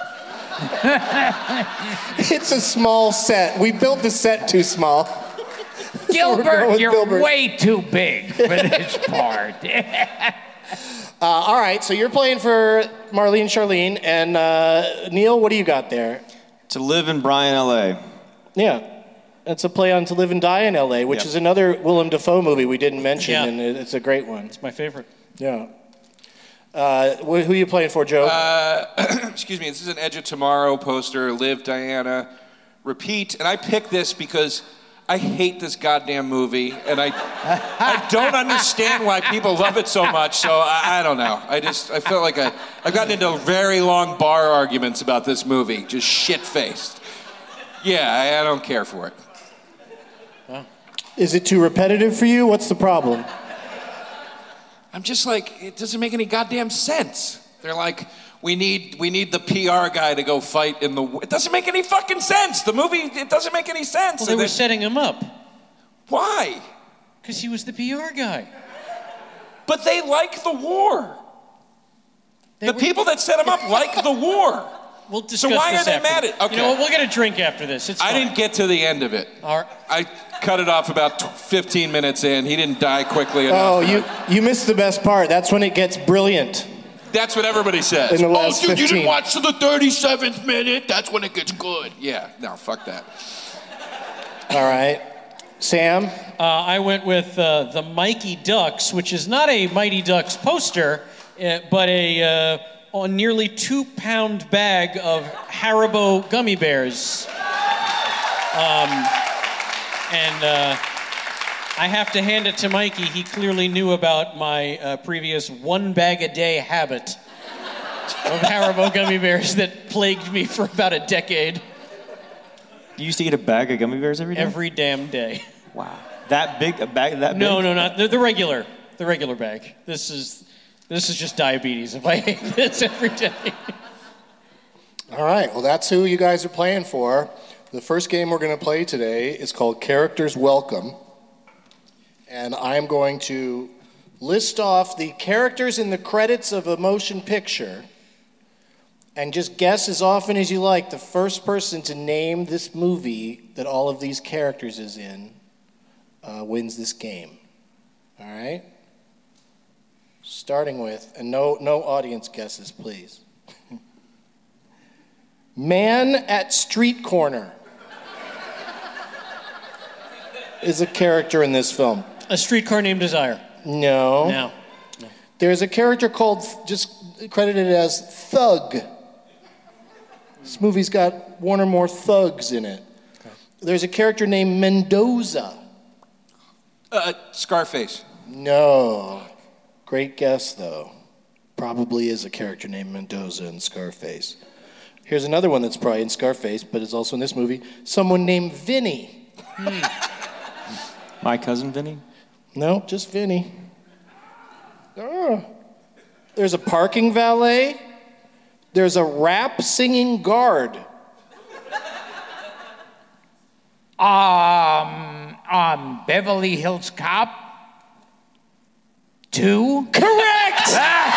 [SPEAKER 4] It's a small set. We built the set too small.
[SPEAKER 6] Gilbert, you're way too big for this part.
[SPEAKER 4] All right, so you're playing for Marlene Charlene, and Neil, what do you got there?
[SPEAKER 7] To Live and Bryan, L.A.
[SPEAKER 4] Yeah, it's a play on To Live and Die in L.A., which is another Willem Dafoe movie we didn't mention, and it's a great one.
[SPEAKER 9] It's my favorite.
[SPEAKER 4] Yeah. Who are you playing for, Joe?
[SPEAKER 8] Excuse me, this is an Edge of Tomorrow poster, Live, Diana, Repeat. And I picked this because I hate this goddamn movie, and I don't understand why people love it so much. So I don't know. I feel like I've gotten into very long bar arguments about this movie, just shit-faced. Yeah, I don't care for it.
[SPEAKER 4] Is it too repetitive for you? What's the problem?
[SPEAKER 8] I'm just like, it doesn't make any goddamn sense. They're like, we need the PR guy to go fight in the... It doesn't make any fucking sense. The movie, it doesn't make any sense.
[SPEAKER 9] Well, they were setting him up.
[SPEAKER 8] Why?
[SPEAKER 9] Because he was the PR guy.
[SPEAKER 8] But they like the war. The people that set him up like the war.
[SPEAKER 9] We'll discuss
[SPEAKER 8] so why
[SPEAKER 9] this
[SPEAKER 8] are they
[SPEAKER 9] after.
[SPEAKER 8] mad at... Okay.
[SPEAKER 9] You know what? We'll get a drink after this. It's fine.
[SPEAKER 8] I didn't get to the end of it.
[SPEAKER 9] All right.
[SPEAKER 8] I cut it off about 15 minutes in. He didn't die quickly enough.
[SPEAKER 4] Oh, you missed the best part. That's when it gets brilliant.
[SPEAKER 8] That's what everybody says.
[SPEAKER 4] In the last 15.
[SPEAKER 8] You didn't watch to the 37th minute? That's when it gets good. Yeah, no, fuck that.
[SPEAKER 4] All right. Sam?
[SPEAKER 9] I went with the Mikey Ducks, which is not a Mighty Ducks poster, but a nearly 2-pound bag of Haribo gummy bears. I have to hand it to Mikey. He clearly knew about my previous 1-bag-a-day habit of Haribo gummy bears that plagued me for about a decade.
[SPEAKER 7] You used to eat a bag of gummy bears every day?
[SPEAKER 9] Every damn day.
[SPEAKER 7] Wow. That big? A bag that big?
[SPEAKER 9] No, not the regular bag. This is just diabetes if I ate this every day.
[SPEAKER 4] All right, well, that's who you guys are playing for. The first game we're going to play today is called Characters Welcome. And I'm going to list off the characters in the credits of a motion picture and just guess as often as you like. The first person to name this movie that all of these characters is in wins this game. All right? Starting with, and no audience guesses, please. Man at Street Corner is a character in this film.
[SPEAKER 9] A Streetcar Named Desire.
[SPEAKER 4] No. There's a character called, just credited as Thug. This movie's got one or more thugs in it. Okay. There's a character named Mendoza.
[SPEAKER 8] Scarface.
[SPEAKER 4] No. Great guess, though. Probably is a character named Mendoza in Scarface. Here's another one that's probably in Scarface, but is also in this movie. Someone named Vinny.
[SPEAKER 7] My cousin Vinny?
[SPEAKER 4] No, just Vinny. Oh. There's a parking valet. There's a rap singing guard.
[SPEAKER 6] Beverly Hills Cop 2?
[SPEAKER 4] Correct!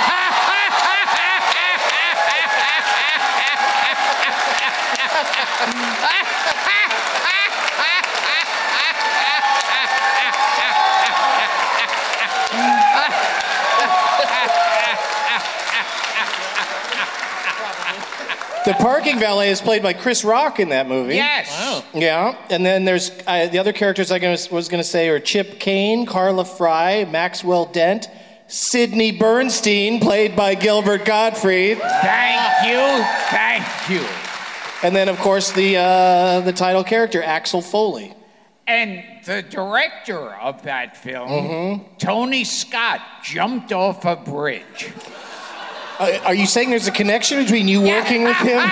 [SPEAKER 4] The parking valet is played by Chris Rock in that movie.
[SPEAKER 6] Yes.
[SPEAKER 9] Wow.
[SPEAKER 4] Yeah, and then there's the other characters I was going to say are Chip Kane, Carla Fry, Maxwell Dent, Sidney Bernstein, played by Gilbert Gottfried.
[SPEAKER 6] Thank you.
[SPEAKER 4] And then, of course, the title character, Axel Foley.
[SPEAKER 6] And the director of that film, Tony Scott, jumped off a bridge.
[SPEAKER 4] Are you saying there's a connection between you working with him?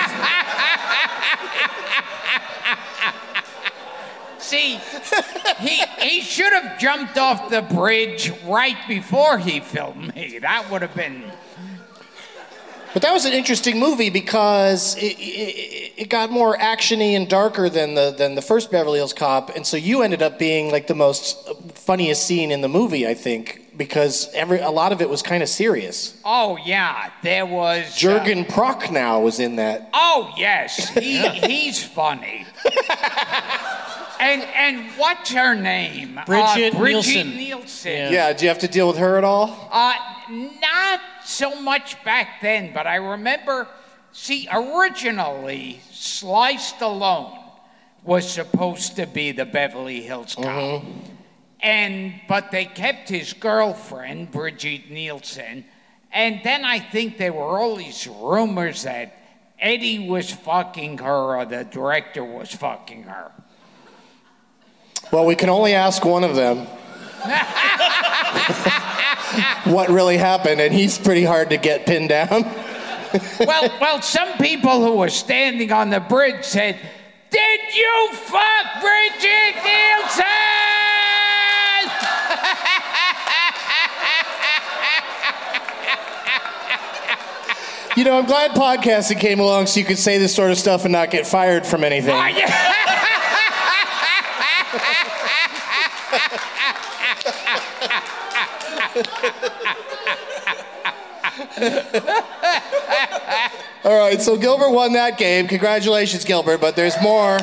[SPEAKER 6] See, he should have jumped off the bridge right before he filmed me. That would have been...
[SPEAKER 4] But that was an interesting movie because it got more actiony and darker than the first Beverly Hills Cop, and so you ended up being like the most funniest scene in the movie, I think, because a lot of it was kind of serious.
[SPEAKER 6] Oh yeah, there was
[SPEAKER 4] Jürgen Prochnow was in that.
[SPEAKER 6] Oh yes, he's funny. And what's her name?
[SPEAKER 9] Bridget
[SPEAKER 6] Nielsen.
[SPEAKER 4] Yeah, did you have to deal with her at all?
[SPEAKER 6] Not so much back then, but I remember, originally, Sly Stallone was supposed to be the Beverly Hills Cop. But they kept his girlfriend, Bridget Nielsen, and then I think there were all these rumors that Eddie was fucking her or the director was fucking her.
[SPEAKER 4] Well, we can only ask one of them what really happened, and he's pretty hard to get pinned down.
[SPEAKER 6] Well, some people who were standing on the bridge said, "Did you fuck Bridget Nielsen?"
[SPEAKER 4] You know, I'm glad podcasting came along so you could say this sort of stuff and not get fired from anything.
[SPEAKER 6] Oh, yeah.
[SPEAKER 4] All right, so Gilbert won that game. Congratulations, Gilbert, but there's more.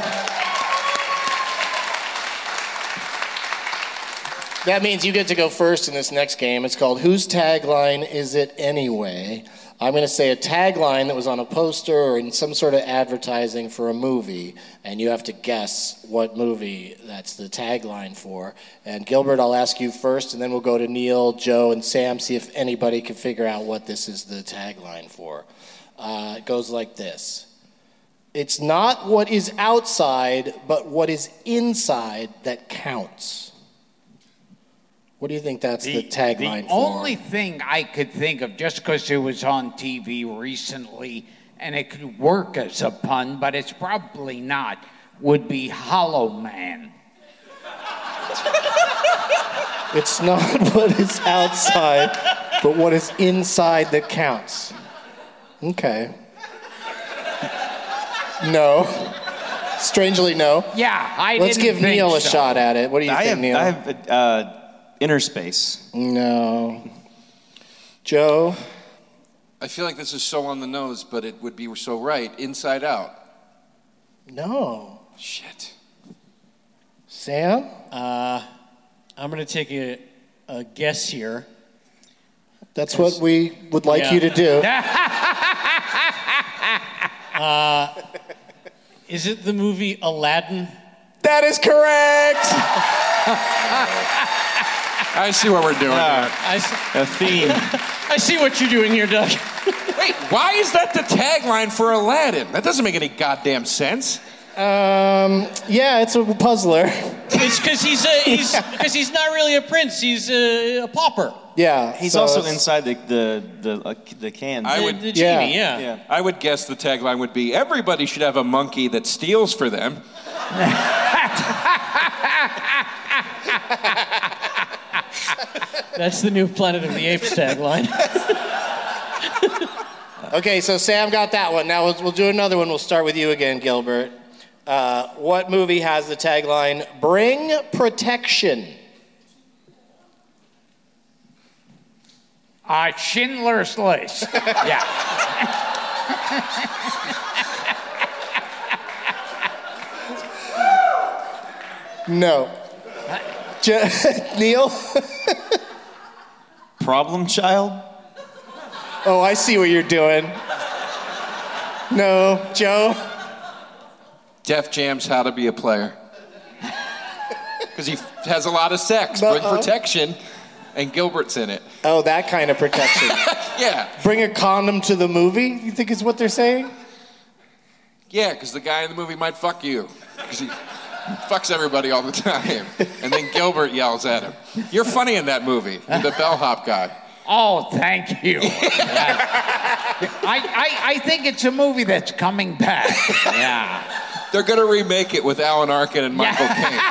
[SPEAKER 4] That means you get to go first in this next game. It's called Whose Tagline Is It Anyway? I'm going to say a tagline that was on a poster or in some sort of advertising for a movie, and you have to guess what movie that's the tagline for. And Gilbert, I'll ask you first, and then we'll go to Neil, Joe, and Sam, see if anybody can figure out what this is the tagline for. It goes like this. It's not what is outside, but what is inside that counts. What do you think that's the tagline for?
[SPEAKER 6] The only thing I could think of, just because it was on TV recently, and it could work as a pun, but it's probably not, would be Hollow Man.
[SPEAKER 4] It's not what is outside, but what is inside that counts. Okay. No. Strangely, no.
[SPEAKER 6] Yeah,
[SPEAKER 4] Let's give Neil a shot at it. What do you think, Neil?
[SPEAKER 7] I have Inner Space.
[SPEAKER 4] No. Joe?
[SPEAKER 8] I feel like this is so on the nose, but it would be so right. Inside Out.
[SPEAKER 4] No.
[SPEAKER 8] Shit.
[SPEAKER 4] Sam?
[SPEAKER 9] I'm going to take a guess here.
[SPEAKER 4] That's what we would like you to do.
[SPEAKER 9] Is it the movie Aladdin?
[SPEAKER 4] That is correct!
[SPEAKER 8] I see what we're doing here.
[SPEAKER 7] A theme.
[SPEAKER 9] I see what you're doing here, Doug.
[SPEAKER 8] Wait, why is that the tagline for Aladdin? That doesn't make any goddamn sense.
[SPEAKER 4] Yeah, it's a puzzler.
[SPEAKER 9] It's because he's not really a prince. He's a pauper.
[SPEAKER 4] Yeah.
[SPEAKER 7] He's also inside the can.
[SPEAKER 9] The genie, yeah.
[SPEAKER 8] I would guess the tagline would be, everybody should have a monkey that steals for them.
[SPEAKER 9] That's the new Planet of the Apes tagline.
[SPEAKER 4] Okay, so Sam got that one. Now we'll do another one. We'll start with you again, Gilbert. What movie has the tagline, "Bring protection"?
[SPEAKER 6] Schindler's List. Yeah.
[SPEAKER 4] No. Neil?
[SPEAKER 7] Problem Child?
[SPEAKER 4] Oh, I see what you're doing. No. Joe?
[SPEAKER 8] Def Jam's How to Be a Player. Because he has a lot of sex. Bring protection, and Gilbert's in it.
[SPEAKER 4] Oh, that kind of protection.
[SPEAKER 8] Yeah.
[SPEAKER 4] Bring a condom to the movie, you think is what they're saying?
[SPEAKER 8] Yeah, because the guy in the movie might fuck you. Because he fucks everybody all the time. And then Gilbert yells at him. You're funny in that movie. You're the bellhop guy.
[SPEAKER 6] Oh, thank you. I think it's a movie that's coming back. Yeah.
[SPEAKER 8] They're going to remake it with Alan Arkin and Michael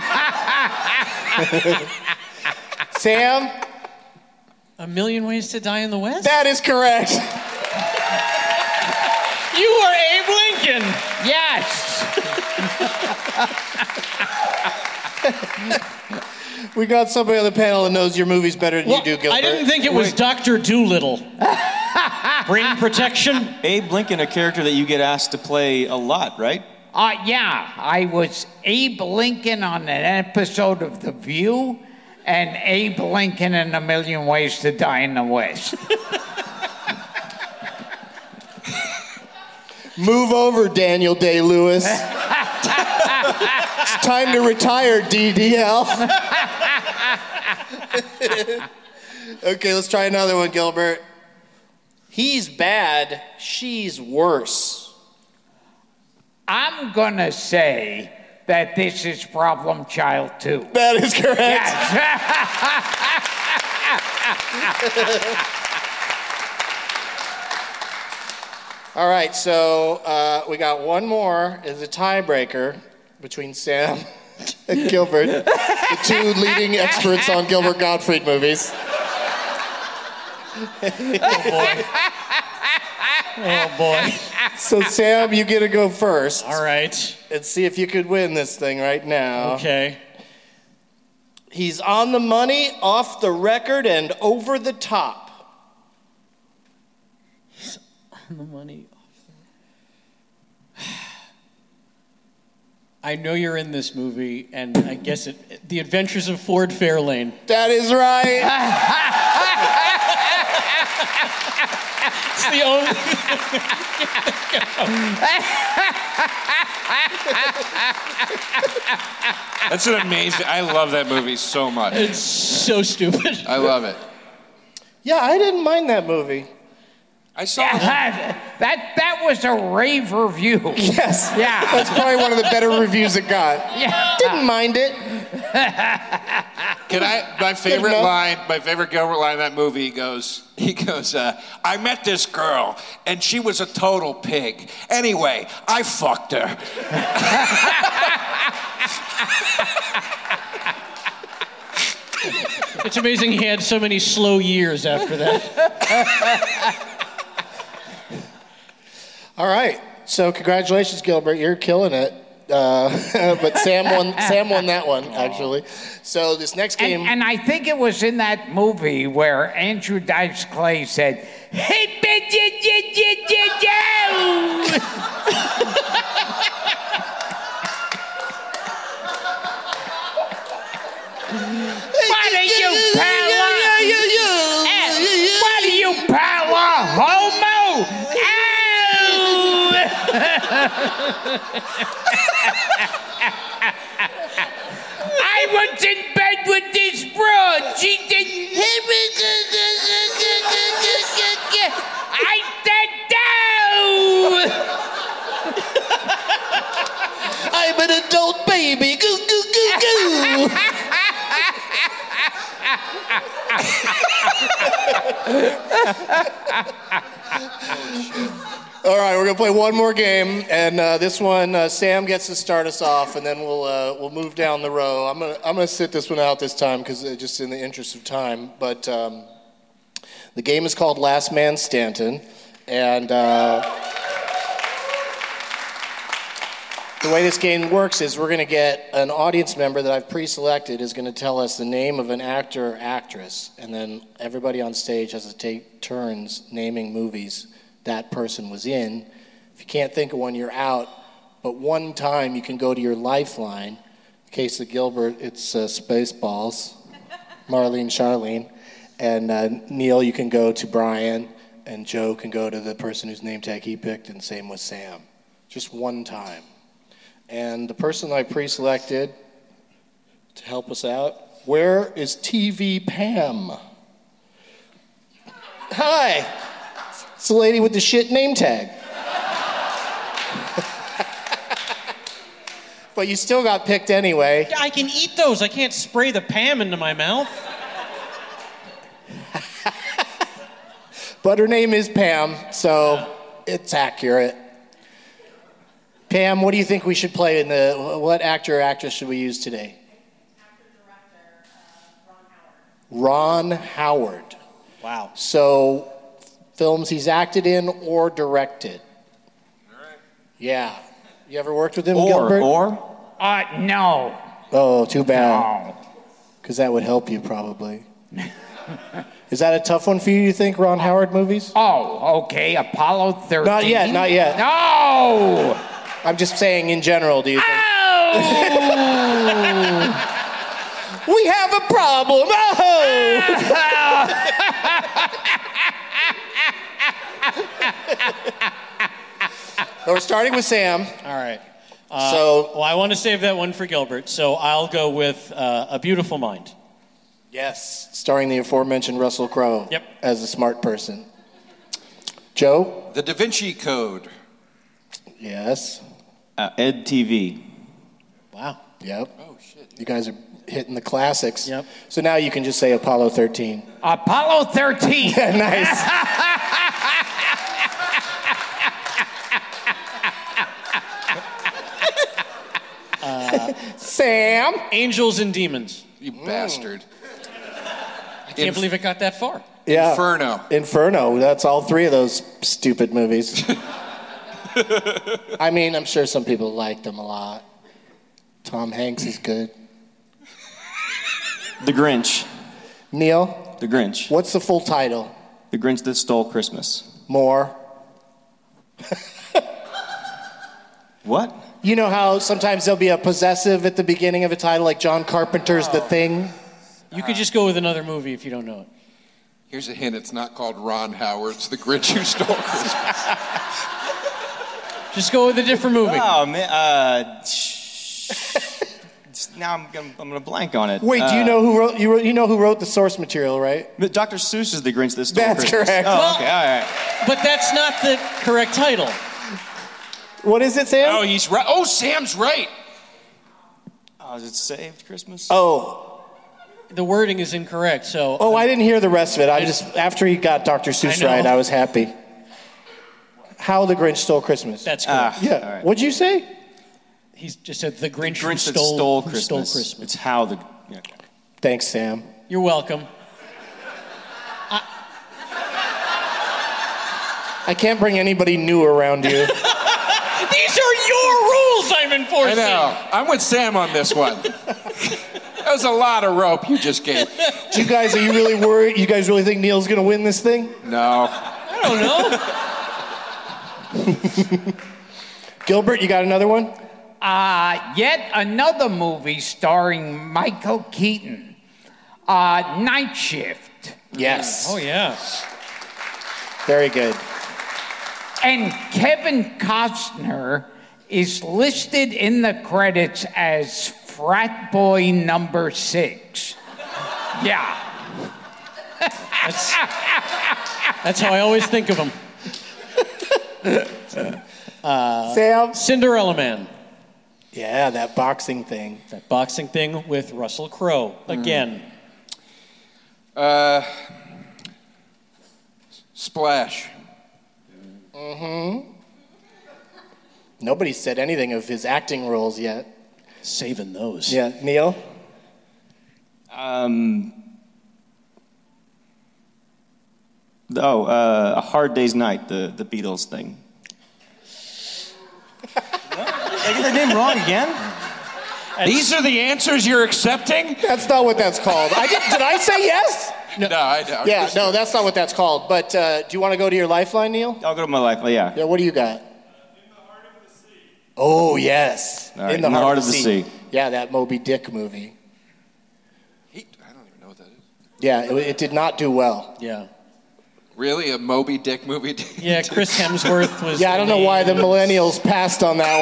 [SPEAKER 8] Caine.
[SPEAKER 4] Sam?
[SPEAKER 9] A Million Ways to Die in the West?
[SPEAKER 4] That is correct.
[SPEAKER 9] You were Abe Lincoln.
[SPEAKER 6] Yes.
[SPEAKER 4] We got somebody on the panel that knows your movies better than you do, Gilbert.
[SPEAKER 9] I didn't think it was Dr. Doolittle. Bring protection.
[SPEAKER 7] Abe Lincoln, a character that you get asked to play a lot, right?
[SPEAKER 6] Yeah, I was Abe Lincoln on an episode of The View, and Abe Lincoln in A Million Ways to Die in the West.
[SPEAKER 4] Move over, Daniel Day-Lewis. It's time to retire, DDL. Okay, let's try another one, Gilbert. He's bad, she's worse.
[SPEAKER 6] I'm gonna say that this is Problem Child 2.
[SPEAKER 4] That is correct.
[SPEAKER 6] Yes.
[SPEAKER 4] All right, so we got one more as a tiebreaker between Sam and Gilbert, the two leading experts on Gilbert Gottfried movies.
[SPEAKER 9] Oh, boy.
[SPEAKER 4] So, Sam, you get to go first.
[SPEAKER 9] All right.
[SPEAKER 4] And see if you could win this thing right now.
[SPEAKER 9] Okay.
[SPEAKER 4] He's on the money, off the record, and over the top.
[SPEAKER 9] The money. I know you're in this movie, and I guess The Adventures of Ford Fairlane.
[SPEAKER 4] That is right.
[SPEAKER 9] It's the only.
[SPEAKER 8] That's an amazing. I love that movie so much.
[SPEAKER 9] It's so stupid.
[SPEAKER 8] I love it.
[SPEAKER 4] Yeah, I didn't mind that movie.
[SPEAKER 8] I saw
[SPEAKER 6] that was a rave review.
[SPEAKER 4] Yes.
[SPEAKER 6] Yeah.
[SPEAKER 4] That's probably one of the better reviews it got.
[SPEAKER 6] Yeah.
[SPEAKER 4] Didn't mind it.
[SPEAKER 8] Can I? My favorite Gilbert line in that movie, he goes, I met this girl, and she was a total pig. Anyway, I fucked her.
[SPEAKER 9] It's amazing he had so many slow years after that.
[SPEAKER 4] All right. So congratulations, Gilbert. You're killing it. But Sam won that one, actually. So this next game...
[SPEAKER 6] And I think it was in that movie where Andrew Dice Clay said, "Hey, bitch, What are you, pala? What are you, pala? Homo? I was in bed with this broad. She didn't. I said no.
[SPEAKER 4] I'm an adult baby. Goo, goo, goo, goo. All right, we're gonna play one more game, and this one Sam gets to start us off, and then we'll move down the row. I'm gonna sit this one out this time because just in the interest of time. But the game is called Last Man Stanton, and the way this game works is we're gonna get an audience member that I've pre-selected is gonna tell us the name of an actor or actress, and then everybody on stage has to take turns naming movies that person was in. If you can't think of one, you're out. But one time you can go to your lifeline. In the case of Gilbert, it's Spaceballs, Marlene, Charlene. And Neil, you can go to Brian. And Joe can go to the person whose name tag he picked, and same with Sam. Just one time. And the person I pre-selected to help us out, where is TV Pam? Hi. It's the lady with the shit name tag. But you still got picked anyway.
[SPEAKER 9] I can eat those. I can't spray the Pam into my mouth.
[SPEAKER 4] But her name is Pam, so it's accurate. Pam, what do you think we should play in what actor or actress should we use today?
[SPEAKER 11] Actor-director, Ron Howard.
[SPEAKER 4] Ron Howard.
[SPEAKER 9] Wow.
[SPEAKER 4] So, films he's acted in or directed.
[SPEAKER 8] All right.
[SPEAKER 4] Yeah. You ever worked with him, Gilbert?
[SPEAKER 6] No.
[SPEAKER 4] Oh, too bad.
[SPEAKER 6] No.
[SPEAKER 4] Because that would help you, probably. Is that a tough one for you, you think, Ron Howard movies?
[SPEAKER 6] Oh, okay. Apollo 13.
[SPEAKER 4] Not yet.
[SPEAKER 6] No!
[SPEAKER 4] I'm just saying in general, do you think?
[SPEAKER 6] Oh!
[SPEAKER 4] We have a problem. Oh! So we're starting with Sam.
[SPEAKER 9] All right.
[SPEAKER 4] Well,
[SPEAKER 9] I want to save that one for Gilbert, so I'll go with A Beautiful Mind.
[SPEAKER 4] Yes, starring the aforementioned Russell Crowe.
[SPEAKER 9] Yep.
[SPEAKER 4] As a smart person. Joe?
[SPEAKER 8] The Da Vinci Code.
[SPEAKER 4] Yes.
[SPEAKER 7] Ed TV.
[SPEAKER 9] Wow.
[SPEAKER 4] Yep.
[SPEAKER 8] Oh, shit.
[SPEAKER 4] You guys are hitting the classics.
[SPEAKER 9] Yep.
[SPEAKER 4] So now you can just say Apollo 13.
[SPEAKER 6] Apollo 13.
[SPEAKER 4] Yeah, nice. Sam.
[SPEAKER 9] Angels and Demons.
[SPEAKER 8] You bastard.
[SPEAKER 9] I can't believe it got that far.
[SPEAKER 4] Yeah.
[SPEAKER 8] Inferno.
[SPEAKER 4] Inferno. That's all three of those stupid movies. I mean, I'm sure some people like them a lot. Tom Hanks is good.
[SPEAKER 7] The Grinch.
[SPEAKER 4] Neil,
[SPEAKER 7] The Grinch.
[SPEAKER 4] what's the full title?
[SPEAKER 7] The Grinch That Stole Christmas.
[SPEAKER 4] More.
[SPEAKER 7] What?
[SPEAKER 4] You know how sometimes there'll be a possessive at the beginning of a title, like John Carpenter's The Thing?
[SPEAKER 9] You could just go with another movie if you don't know it.
[SPEAKER 8] Here's a hint. It's not called Ron Howard's The Grinch Who Stole Christmas.
[SPEAKER 9] Just go with a different movie.
[SPEAKER 7] Oh, man. Now I'm gonna blank on it.
[SPEAKER 4] Wait, do you know who wrote? You know who wrote the source material, right?
[SPEAKER 7] But Dr. Seuss is The Grinch That Stole
[SPEAKER 4] That's
[SPEAKER 7] Christmas.
[SPEAKER 4] correct.
[SPEAKER 7] Oh, okay, all right.
[SPEAKER 9] But that's not the correct title.
[SPEAKER 4] What is it, Sam?
[SPEAKER 8] Oh, he's right. Oh, Sam's right.
[SPEAKER 7] Oh, is it Saved Christmas?
[SPEAKER 4] Oh,
[SPEAKER 9] The wording is incorrect, so...
[SPEAKER 4] I didn't hear the rest of it. I just after he got Dr. Seuss
[SPEAKER 9] I know.
[SPEAKER 4] right, I was happy. How the Grinch Stole Christmas.
[SPEAKER 9] That's correct.
[SPEAKER 4] Yeah.
[SPEAKER 7] All right.
[SPEAKER 4] What'd you say?
[SPEAKER 9] He's just said The Grinch,
[SPEAKER 7] Grinch
[SPEAKER 9] who
[SPEAKER 7] That
[SPEAKER 9] stole,
[SPEAKER 7] Stole
[SPEAKER 9] who
[SPEAKER 7] Christmas.
[SPEAKER 9] stole Christmas.
[SPEAKER 7] It's how the... Yeah.
[SPEAKER 4] Thanks, Sam.
[SPEAKER 9] You're welcome.
[SPEAKER 4] I can't bring anybody new around you.
[SPEAKER 9] These are your rules I'm
[SPEAKER 8] I
[SPEAKER 9] enforcing.
[SPEAKER 8] know. I'm with Sam on this one. That was a lot of rope you just gave.
[SPEAKER 4] Do you guys, are you really worried? You guys really think Neil's going to win this thing?
[SPEAKER 8] No.
[SPEAKER 9] I don't know.
[SPEAKER 4] Gilbert, you got another one?
[SPEAKER 6] Yet another movie starring Michael Keaton. Night Shift.
[SPEAKER 4] Yes.
[SPEAKER 9] Oh, yeah.
[SPEAKER 4] Very good.
[SPEAKER 6] And Kevin Costner is listed in the credits as frat boy number 6. Yeah.
[SPEAKER 9] That's how I always think of him.
[SPEAKER 4] Sam?
[SPEAKER 9] Cinderella Man.
[SPEAKER 4] Yeah, that boxing thing.
[SPEAKER 9] That boxing thing with Russell Crowe. Again.
[SPEAKER 8] Splash.
[SPEAKER 4] Mm-hmm. Nobody said anything of his acting roles yet.
[SPEAKER 9] Saving those.
[SPEAKER 4] Yeah, Neil?
[SPEAKER 7] A Hard Day's Night, the Beatles thing. Did I get that name wrong again?
[SPEAKER 8] These are the answers you're accepting?
[SPEAKER 4] That's not what that's called. Did I say yes?
[SPEAKER 8] No, I don't.
[SPEAKER 4] Yeah, no, that's not what that's called. But do you want to go to your lifeline, Neil?
[SPEAKER 7] I'll go to my life. Yeah.
[SPEAKER 4] Yeah, what do you got? Oh, yes.
[SPEAKER 7] All right, In the Heart of the Sea.
[SPEAKER 4] Yeah, that Moby Dick movie.
[SPEAKER 8] I don't even know what that is.
[SPEAKER 4] Yeah, it did not do well.
[SPEAKER 9] Yeah.
[SPEAKER 8] Really? A Moby Dick movie?
[SPEAKER 9] Yeah, Chris Hemsworth was...
[SPEAKER 4] Yeah, I don't know why the millennials passed on that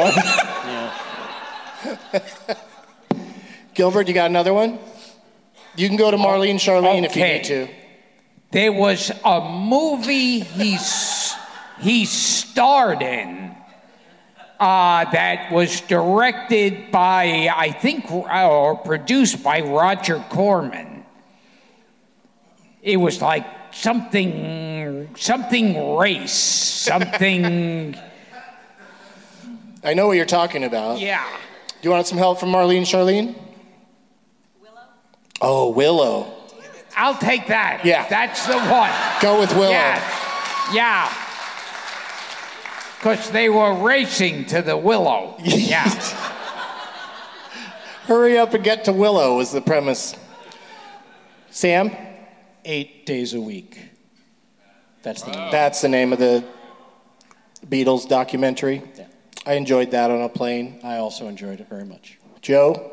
[SPEAKER 4] one.
[SPEAKER 9] Yeah.
[SPEAKER 4] Gilbert, you got another one? You can go to Marlene Charlene if you need to.
[SPEAKER 6] There was a movie he starred in that was directed by, I think, or produced by Roger Corman. It was like something race, something...
[SPEAKER 4] I know what you're talking about.
[SPEAKER 6] Yeah.
[SPEAKER 4] Do you want some help from Marlene Charlene? Willow. Oh, Willow.
[SPEAKER 6] I'll take that.
[SPEAKER 4] Yeah.
[SPEAKER 6] That's the one.
[SPEAKER 4] Go with Willow.
[SPEAKER 6] Yeah. Because they were racing to the Willow. Yeah.
[SPEAKER 4] Hurry up and get to Willow was the premise. Sam?
[SPEAKER 9] 8 days a week. That's the name.
[SPEAKER 4] That's the name of the Beatles documentary.
[SPEAKER 9] Yeah.
[SPEAKER 4] I enjoyed that on a plane.
[SPEAKER 9] I also enjoyed it very much.
[SPEAKER 4] Joe?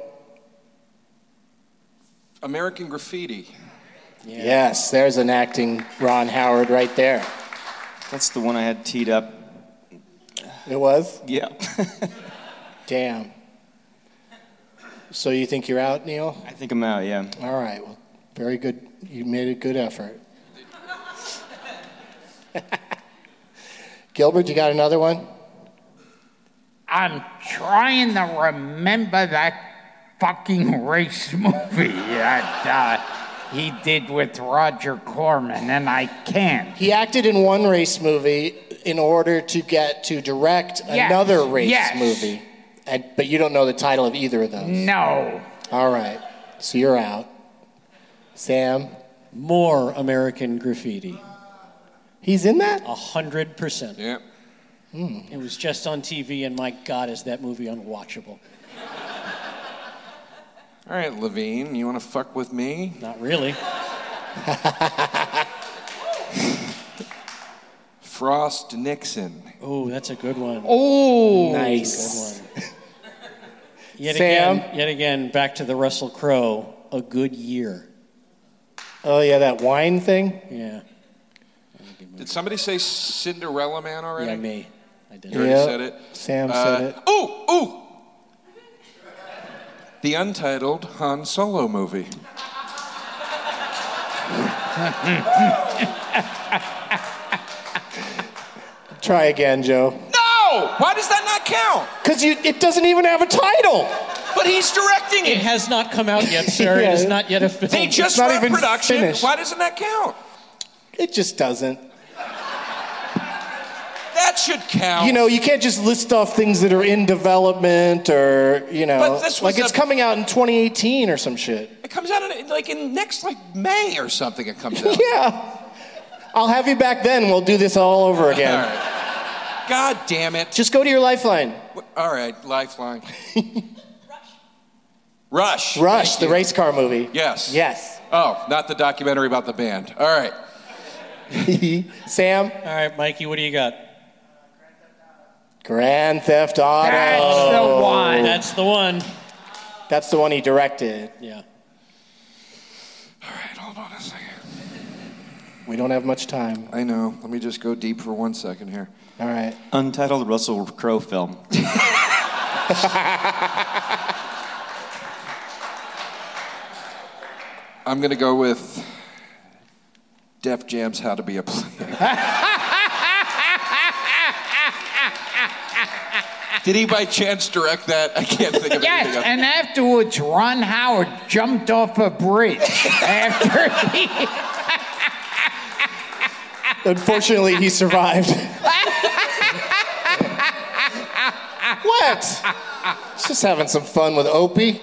[SPEAKER 8] American Graffiti.
[SPEAKER 9] Yeah.
[SPEAKER 4] Yes, there's an acting Ron Howard right there.
[SPEAKER 7] That's the one I had teed up.
[SPEAKER 4] It was?
[SPEAKER 7] Yeah.
[SPEAKER 4] Damn. So you think you're out, Neil?
[SPEAKER 7] I think I'm out, yeah.
[SPEAKER 4] All right, well, very good. You made a good effort. Gilbert, you got another one?
[SPEAKER 6] I'm trying to remember that fucking race movie that he did with Roger Corman, and I can't.
[SPEAKER 4] He acted in one race movie in order to get to direct another race movie. But you don't know the title of either of those.
[SPEAKER 6] No.
[SPEAKER 4] All right. So you're out. Sam?
[SPEAKER 9] More American Graffiti.
[SPEAKER 4] He's in that?
[SPEAKER 9] 100%.
[SPEAKER 8] Yeah.
[SPEAKER 9] It was just on TV, and my God, is that movie unwatchable.
[SPEAKER 8] All right, Levine, you want to fuck with me?
[SPEAKER 9] Not really.
[SPEAKER 8] Frost Nixon.
[SPEAKER 9] Oh, that's a good one.
[SPEAKER 6] Oh,
[SPEAKER 4] nice.
[SPEAKER 9] Good one. Yet
[SPEAKER 4] Sam?
[SPEAKER 9] again, back to the Russell Crowe, A Good Year.
[SPEAKER 4] Oh, yeah, that wine thing?
[SPEAKER 9] Yeah.
[SPEAKER 8] Did somebody say Cinderella Man already?
[SPEAKER 9] Yeah, me. I did.
[SPEAKER 8] You already said it?
[SPEAKER 4] Sam said it.
[SPEAKER 8] Ooh! The untitled Han Solo movie.
[SPEAKER 4] Try again, Joe.
[SPEAKER 8] No! Why does that not count?
[SPEAKER 4] Because it doesn't even have a title.
[SPEAKER 8] But he's directing it.
[SPEAKER 9] It has not come out yet, sir. It is not yet a film.
[SPEAKER 8] They just
[SPEAKER 4] It's not
[SPEAKER 8] wrote
[SPEAKER 4] even
[SPEAKER 8] production.
[SPEAKER 4] finished.
[SPEAKER 8] Why doesn't that count?
[SPEAKER 4] It just doesn't.
[SPEAKER 8] That should count.
[SPEAKER 4] You know, you can't just list off things that are in development or, you know,
[SPEAKER 8] But this was
[SPEAKER 4] like it's coming out in 2018 or some shit.
[SPEAKER 8] It comes out in next May or something. It comes out.
[SPEAKER 4] Yeah. I'll have you back then. We'll do this all over again.
[SPEAKER 8] All right. God damn it.
[SPEAKER 4] Just go to your Lifeline.
[SPEAKER 8] All right, Lifeline. Rush.
[SPEAKER 4] Rush,
[SPEAKER 8] Thank
[SPEAKER 4] the
[SPEAKER 8] you.
[SPEAKER 4] race car movie.
[SPEAKER 8] Yes.
[SPEAKER 4] Yes.
[SPEAKER 8] Oh, not the documentary about the band. All right.
[SPEAKER 4] Sam?
[SPEAKER 9] All right, Mikey, what do you got?
[SPEAKER 4] Grand Theft Auto.
[SPEAKER 6] That's the one.
[SPEAKER 9] That's the one.
[SPEAKER 4] That's the one he directed.
[SPEAKER 9] Yeah.
[SPEAKER 8] All right, hold on a second.
[SPEAKER 4] We don't have much time.
[SPEAKER 8] I know. Let me just go deep for 1 second here.
[SPEAKER 4] All right.
[SPEAKER 7] Untitled Russell Crowe film.
[SPEAKER 8] I'm going to go with Def Jam's How to Be a Player. Did he by chance direct that? I can't think of anything
[SPEAKER 6] Yes,
[SPEAKER 8] else.
[SPEAKER 6] and afterwards, Ron Howard jumped off a bridge after he...
[SPEAKER 4] Unfortunately, he survived. What? He's just having some fun with Opie.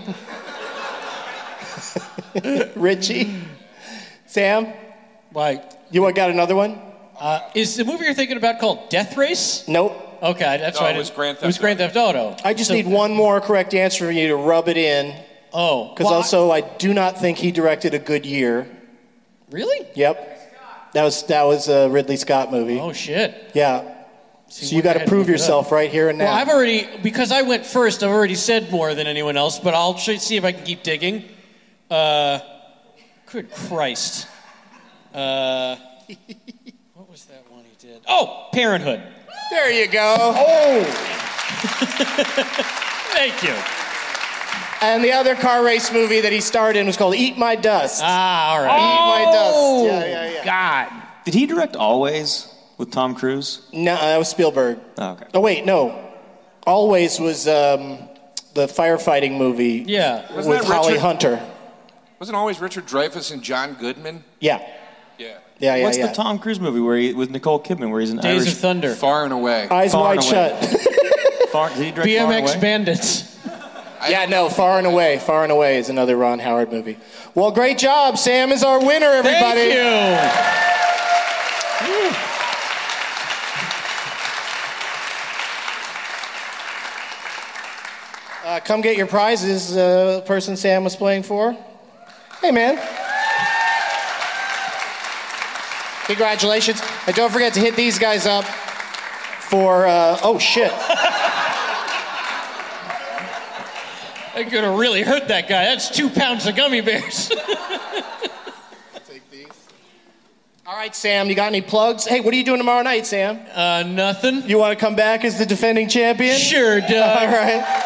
[SPEAKER 4] Richie. Sam?
[SPEAKER 9] Why?
[SPEAKER 4] You got another one?
[SPEAKER 9] Is the movie you're thinking about called Death Race?
[SPEAKER 4] Nope.
[SPEAKER 9] Okay, that's
[SPEAKER 8] No,
[SPEAKER 9] right.
[SPEAKER 8] it was Grand Theft
[SPEAKER 9] It was Grand Theft Auto.
[SPEAKER 4] I just need one more correct answer for you to rub it in.
[SPEAKER 9] Oh.
[SPEAKER 4] Because also, I do not think he directed A Good Year.
[SPEAKER 9] Really?
[SPEAKER 4] Yep. That was a Ridley Scott movie.
[SPEAKER 9] Oh, shit.
[SPEAKER 4] Yeah.
[SPEAKER 9] See,
[SPEAKER 4] So you got to prove yourself right here and now.
[SPEAKER 9] Well, I've already, because I went first, I've already said more than anyone else, but I'll see if I can keep digging. Good Christ. What was that one he did? Oh, Parenthood.
[SPEAKER 4] There you go.
[SPEAKER 9] Oh. Thank you.
[SPEAKER 4] And the other car race movie that he starred in was called Eat My Dust.
[SPEAKER 9] Ah, all right.
[SPEAKER 4] Eat My Dust. Yeah.
[SPEAKER 6] God.
[SPEAKER 7] Did he direct Always with Tom Cruise?
[SPEAKER 4] No, that was Spielberg.
[SPEAKER 7] Oh, okay.
[SPEAKER 4] Oh, wait, no. Always was the firefighting movie
[SPEAKER 9] Yeah.
[SPEAKER 8] Wasn't
[SPEAKER 4] with
[SPEAKER 8] that
[SPEAKER 4] Holly
[SPEAKER 8] Richard-
[SPEAKER 4] Hunter.
[SPEAKER 8] Wasn't always Richard Dreyfuss and John Goodman?
[SPEAKER 4] Yeah.
[SPEAKER 8] Yeah.
[SPEAKER 7] What's the Tom Cruise movie with Nicole Kidman where he's an
[SPEAKER 9] Days
[SPEAKER 7] Irish...
[SPEAKER 9] of Thunder.
[SPEAKER 8] Far and Away.
[SPEAKER 4] Eyes
[SPEAKER 7] Far
[SPEAKER 4] Wide
[SPEAKER 7] and Away.
[SPEAKER 4] Shut.
[SPEAKER 7] Did he direct Far and
[SPEAKER 9] BMX
[SPEAKER 7] Away?
[SPEAKER 9] Bandits.
[SPEAKER 4] Yeah, no, Far and Away. Far and Away is another Ron Howard movie. Well, great job. Sam is our winner, everybody.
[SPEAKER 9] Thank you.
[SPEAKER 4] Come get your prizes, person Sam was playing for. Hey, man. Congratulations. And don't forget to hit these guys up for, oh, shit.
[SPEAKER 9] I could have really hurt that guy. That's 2 pounds of gummy bears.
[SPEAKER 4] Take these. All right, Sam, you got any plugs? Hey, what are you doing tomorrow night, Sam?
[SPEAKER 9] Nothing.
[SPEAKER 4] You want to come back as the defending champion?
[SPEAKER 9] Sure, Doug.
[SPEAKER 4] All right.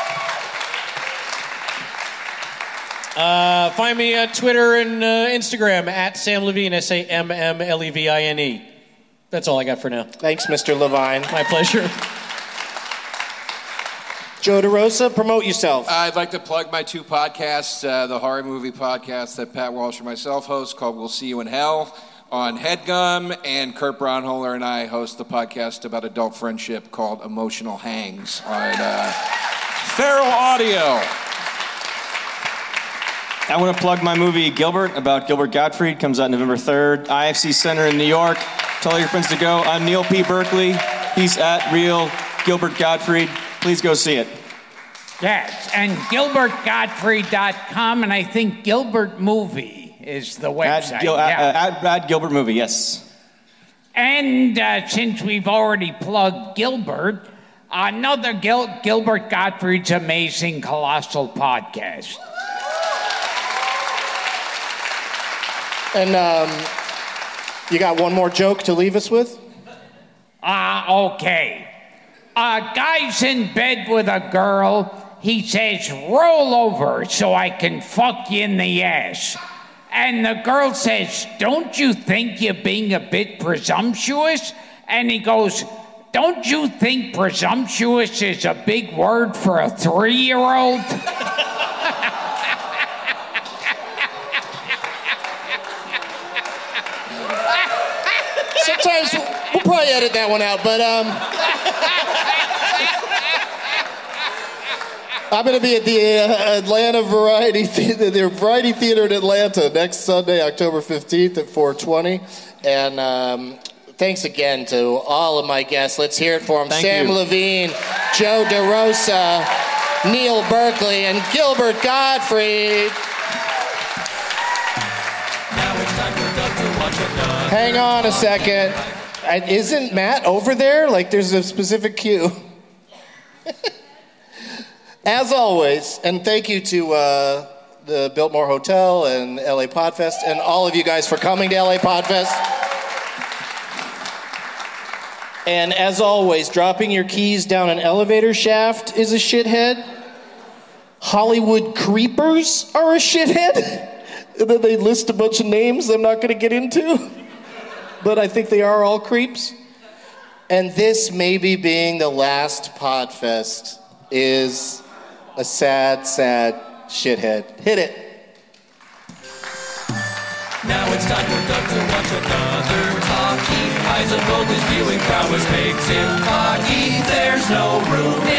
[SPEAKER 9] Find me on Twitter and Instagram at Sam Levine, SAMMLEVINE. That's all I got for now.
[SPEAKER 4] Thanks, Mr. Levine.
[SPEAKER 9] My pleasure.
[SPEAKER 4] Joe DeRosa, promote yourself.
[SPEAKER 8] I'd like to plug my 2 podcasts, the horror movie podcast that Pat Walsh and myself host called We'll See You in Hell on HeadGum, and Kurt Braunholer and I host the podcast about adult friendship called Emotional Hangs on Feral Audio.
[SPEAKER 7] I want to plug my movie Gilbert about Gilbert Gottfried. Comes out November 3rd. IFC Center in New York. Tell all your friends to go. I'm Neil P. Berkeley. He's at Real Gilbert Gottfried. Please go see it.
[SPEAKER 6] Yes, and GilbertGottfried.com, and I think Gilbert Movie is the website.
[SPEAKER 7] At Gilbert Movie, yes.
[SPEAKER 6] And since we've already plugged Gilbert, another Gilbert Gottfried's Amazing Colossal Podcast.
[SPEAKER 4] And you got one more joke to leave us with?
[SPEAKER 6] Okay. A guy's in bed with a girl. He says, roll over so I can fuck you in the ass. And the girl says, don't you think you're being a bit presumptuous? And he goes, don't you think presumptuous is a big word for a 3-year-old?
[SPEAKER 4] Sometimes we'll probably edit that one out, but I'm going to be at the Atlanta Variety Theater, the Variety Theater in Atlanta next Sunday, October 15th at 4:20. And thanks again to all of my guests. Let's hear it for them.
[SPEAKER 7] Thank
[SPEAKER 4] Sam
[SPEAKER 7] you.
[SPEAKER 4] Levine, Joe DeRosa, Neil Berkeley, and Gilbert Gottfried. Hang on a second. Isn't Matt over there? Like, there's a specific cue. As always, and thank you to the Biltmore Hotel and LA Podfest and all of you guys for coming to LA Podfest. And as always, dropping your keys down an elevator shaft is a shithead. Hollywood creepers are a shithead. And then they list a bunch of names I'm not going to get into. But I think they are all creeps. And this maybe being the last Podfest is a sad, sad shithead. Hit it.
[SPEAKER 5] Now it's time for Doug to watch another talkie. Eyes of gold, his viewing prowess makes him cocky. There's no room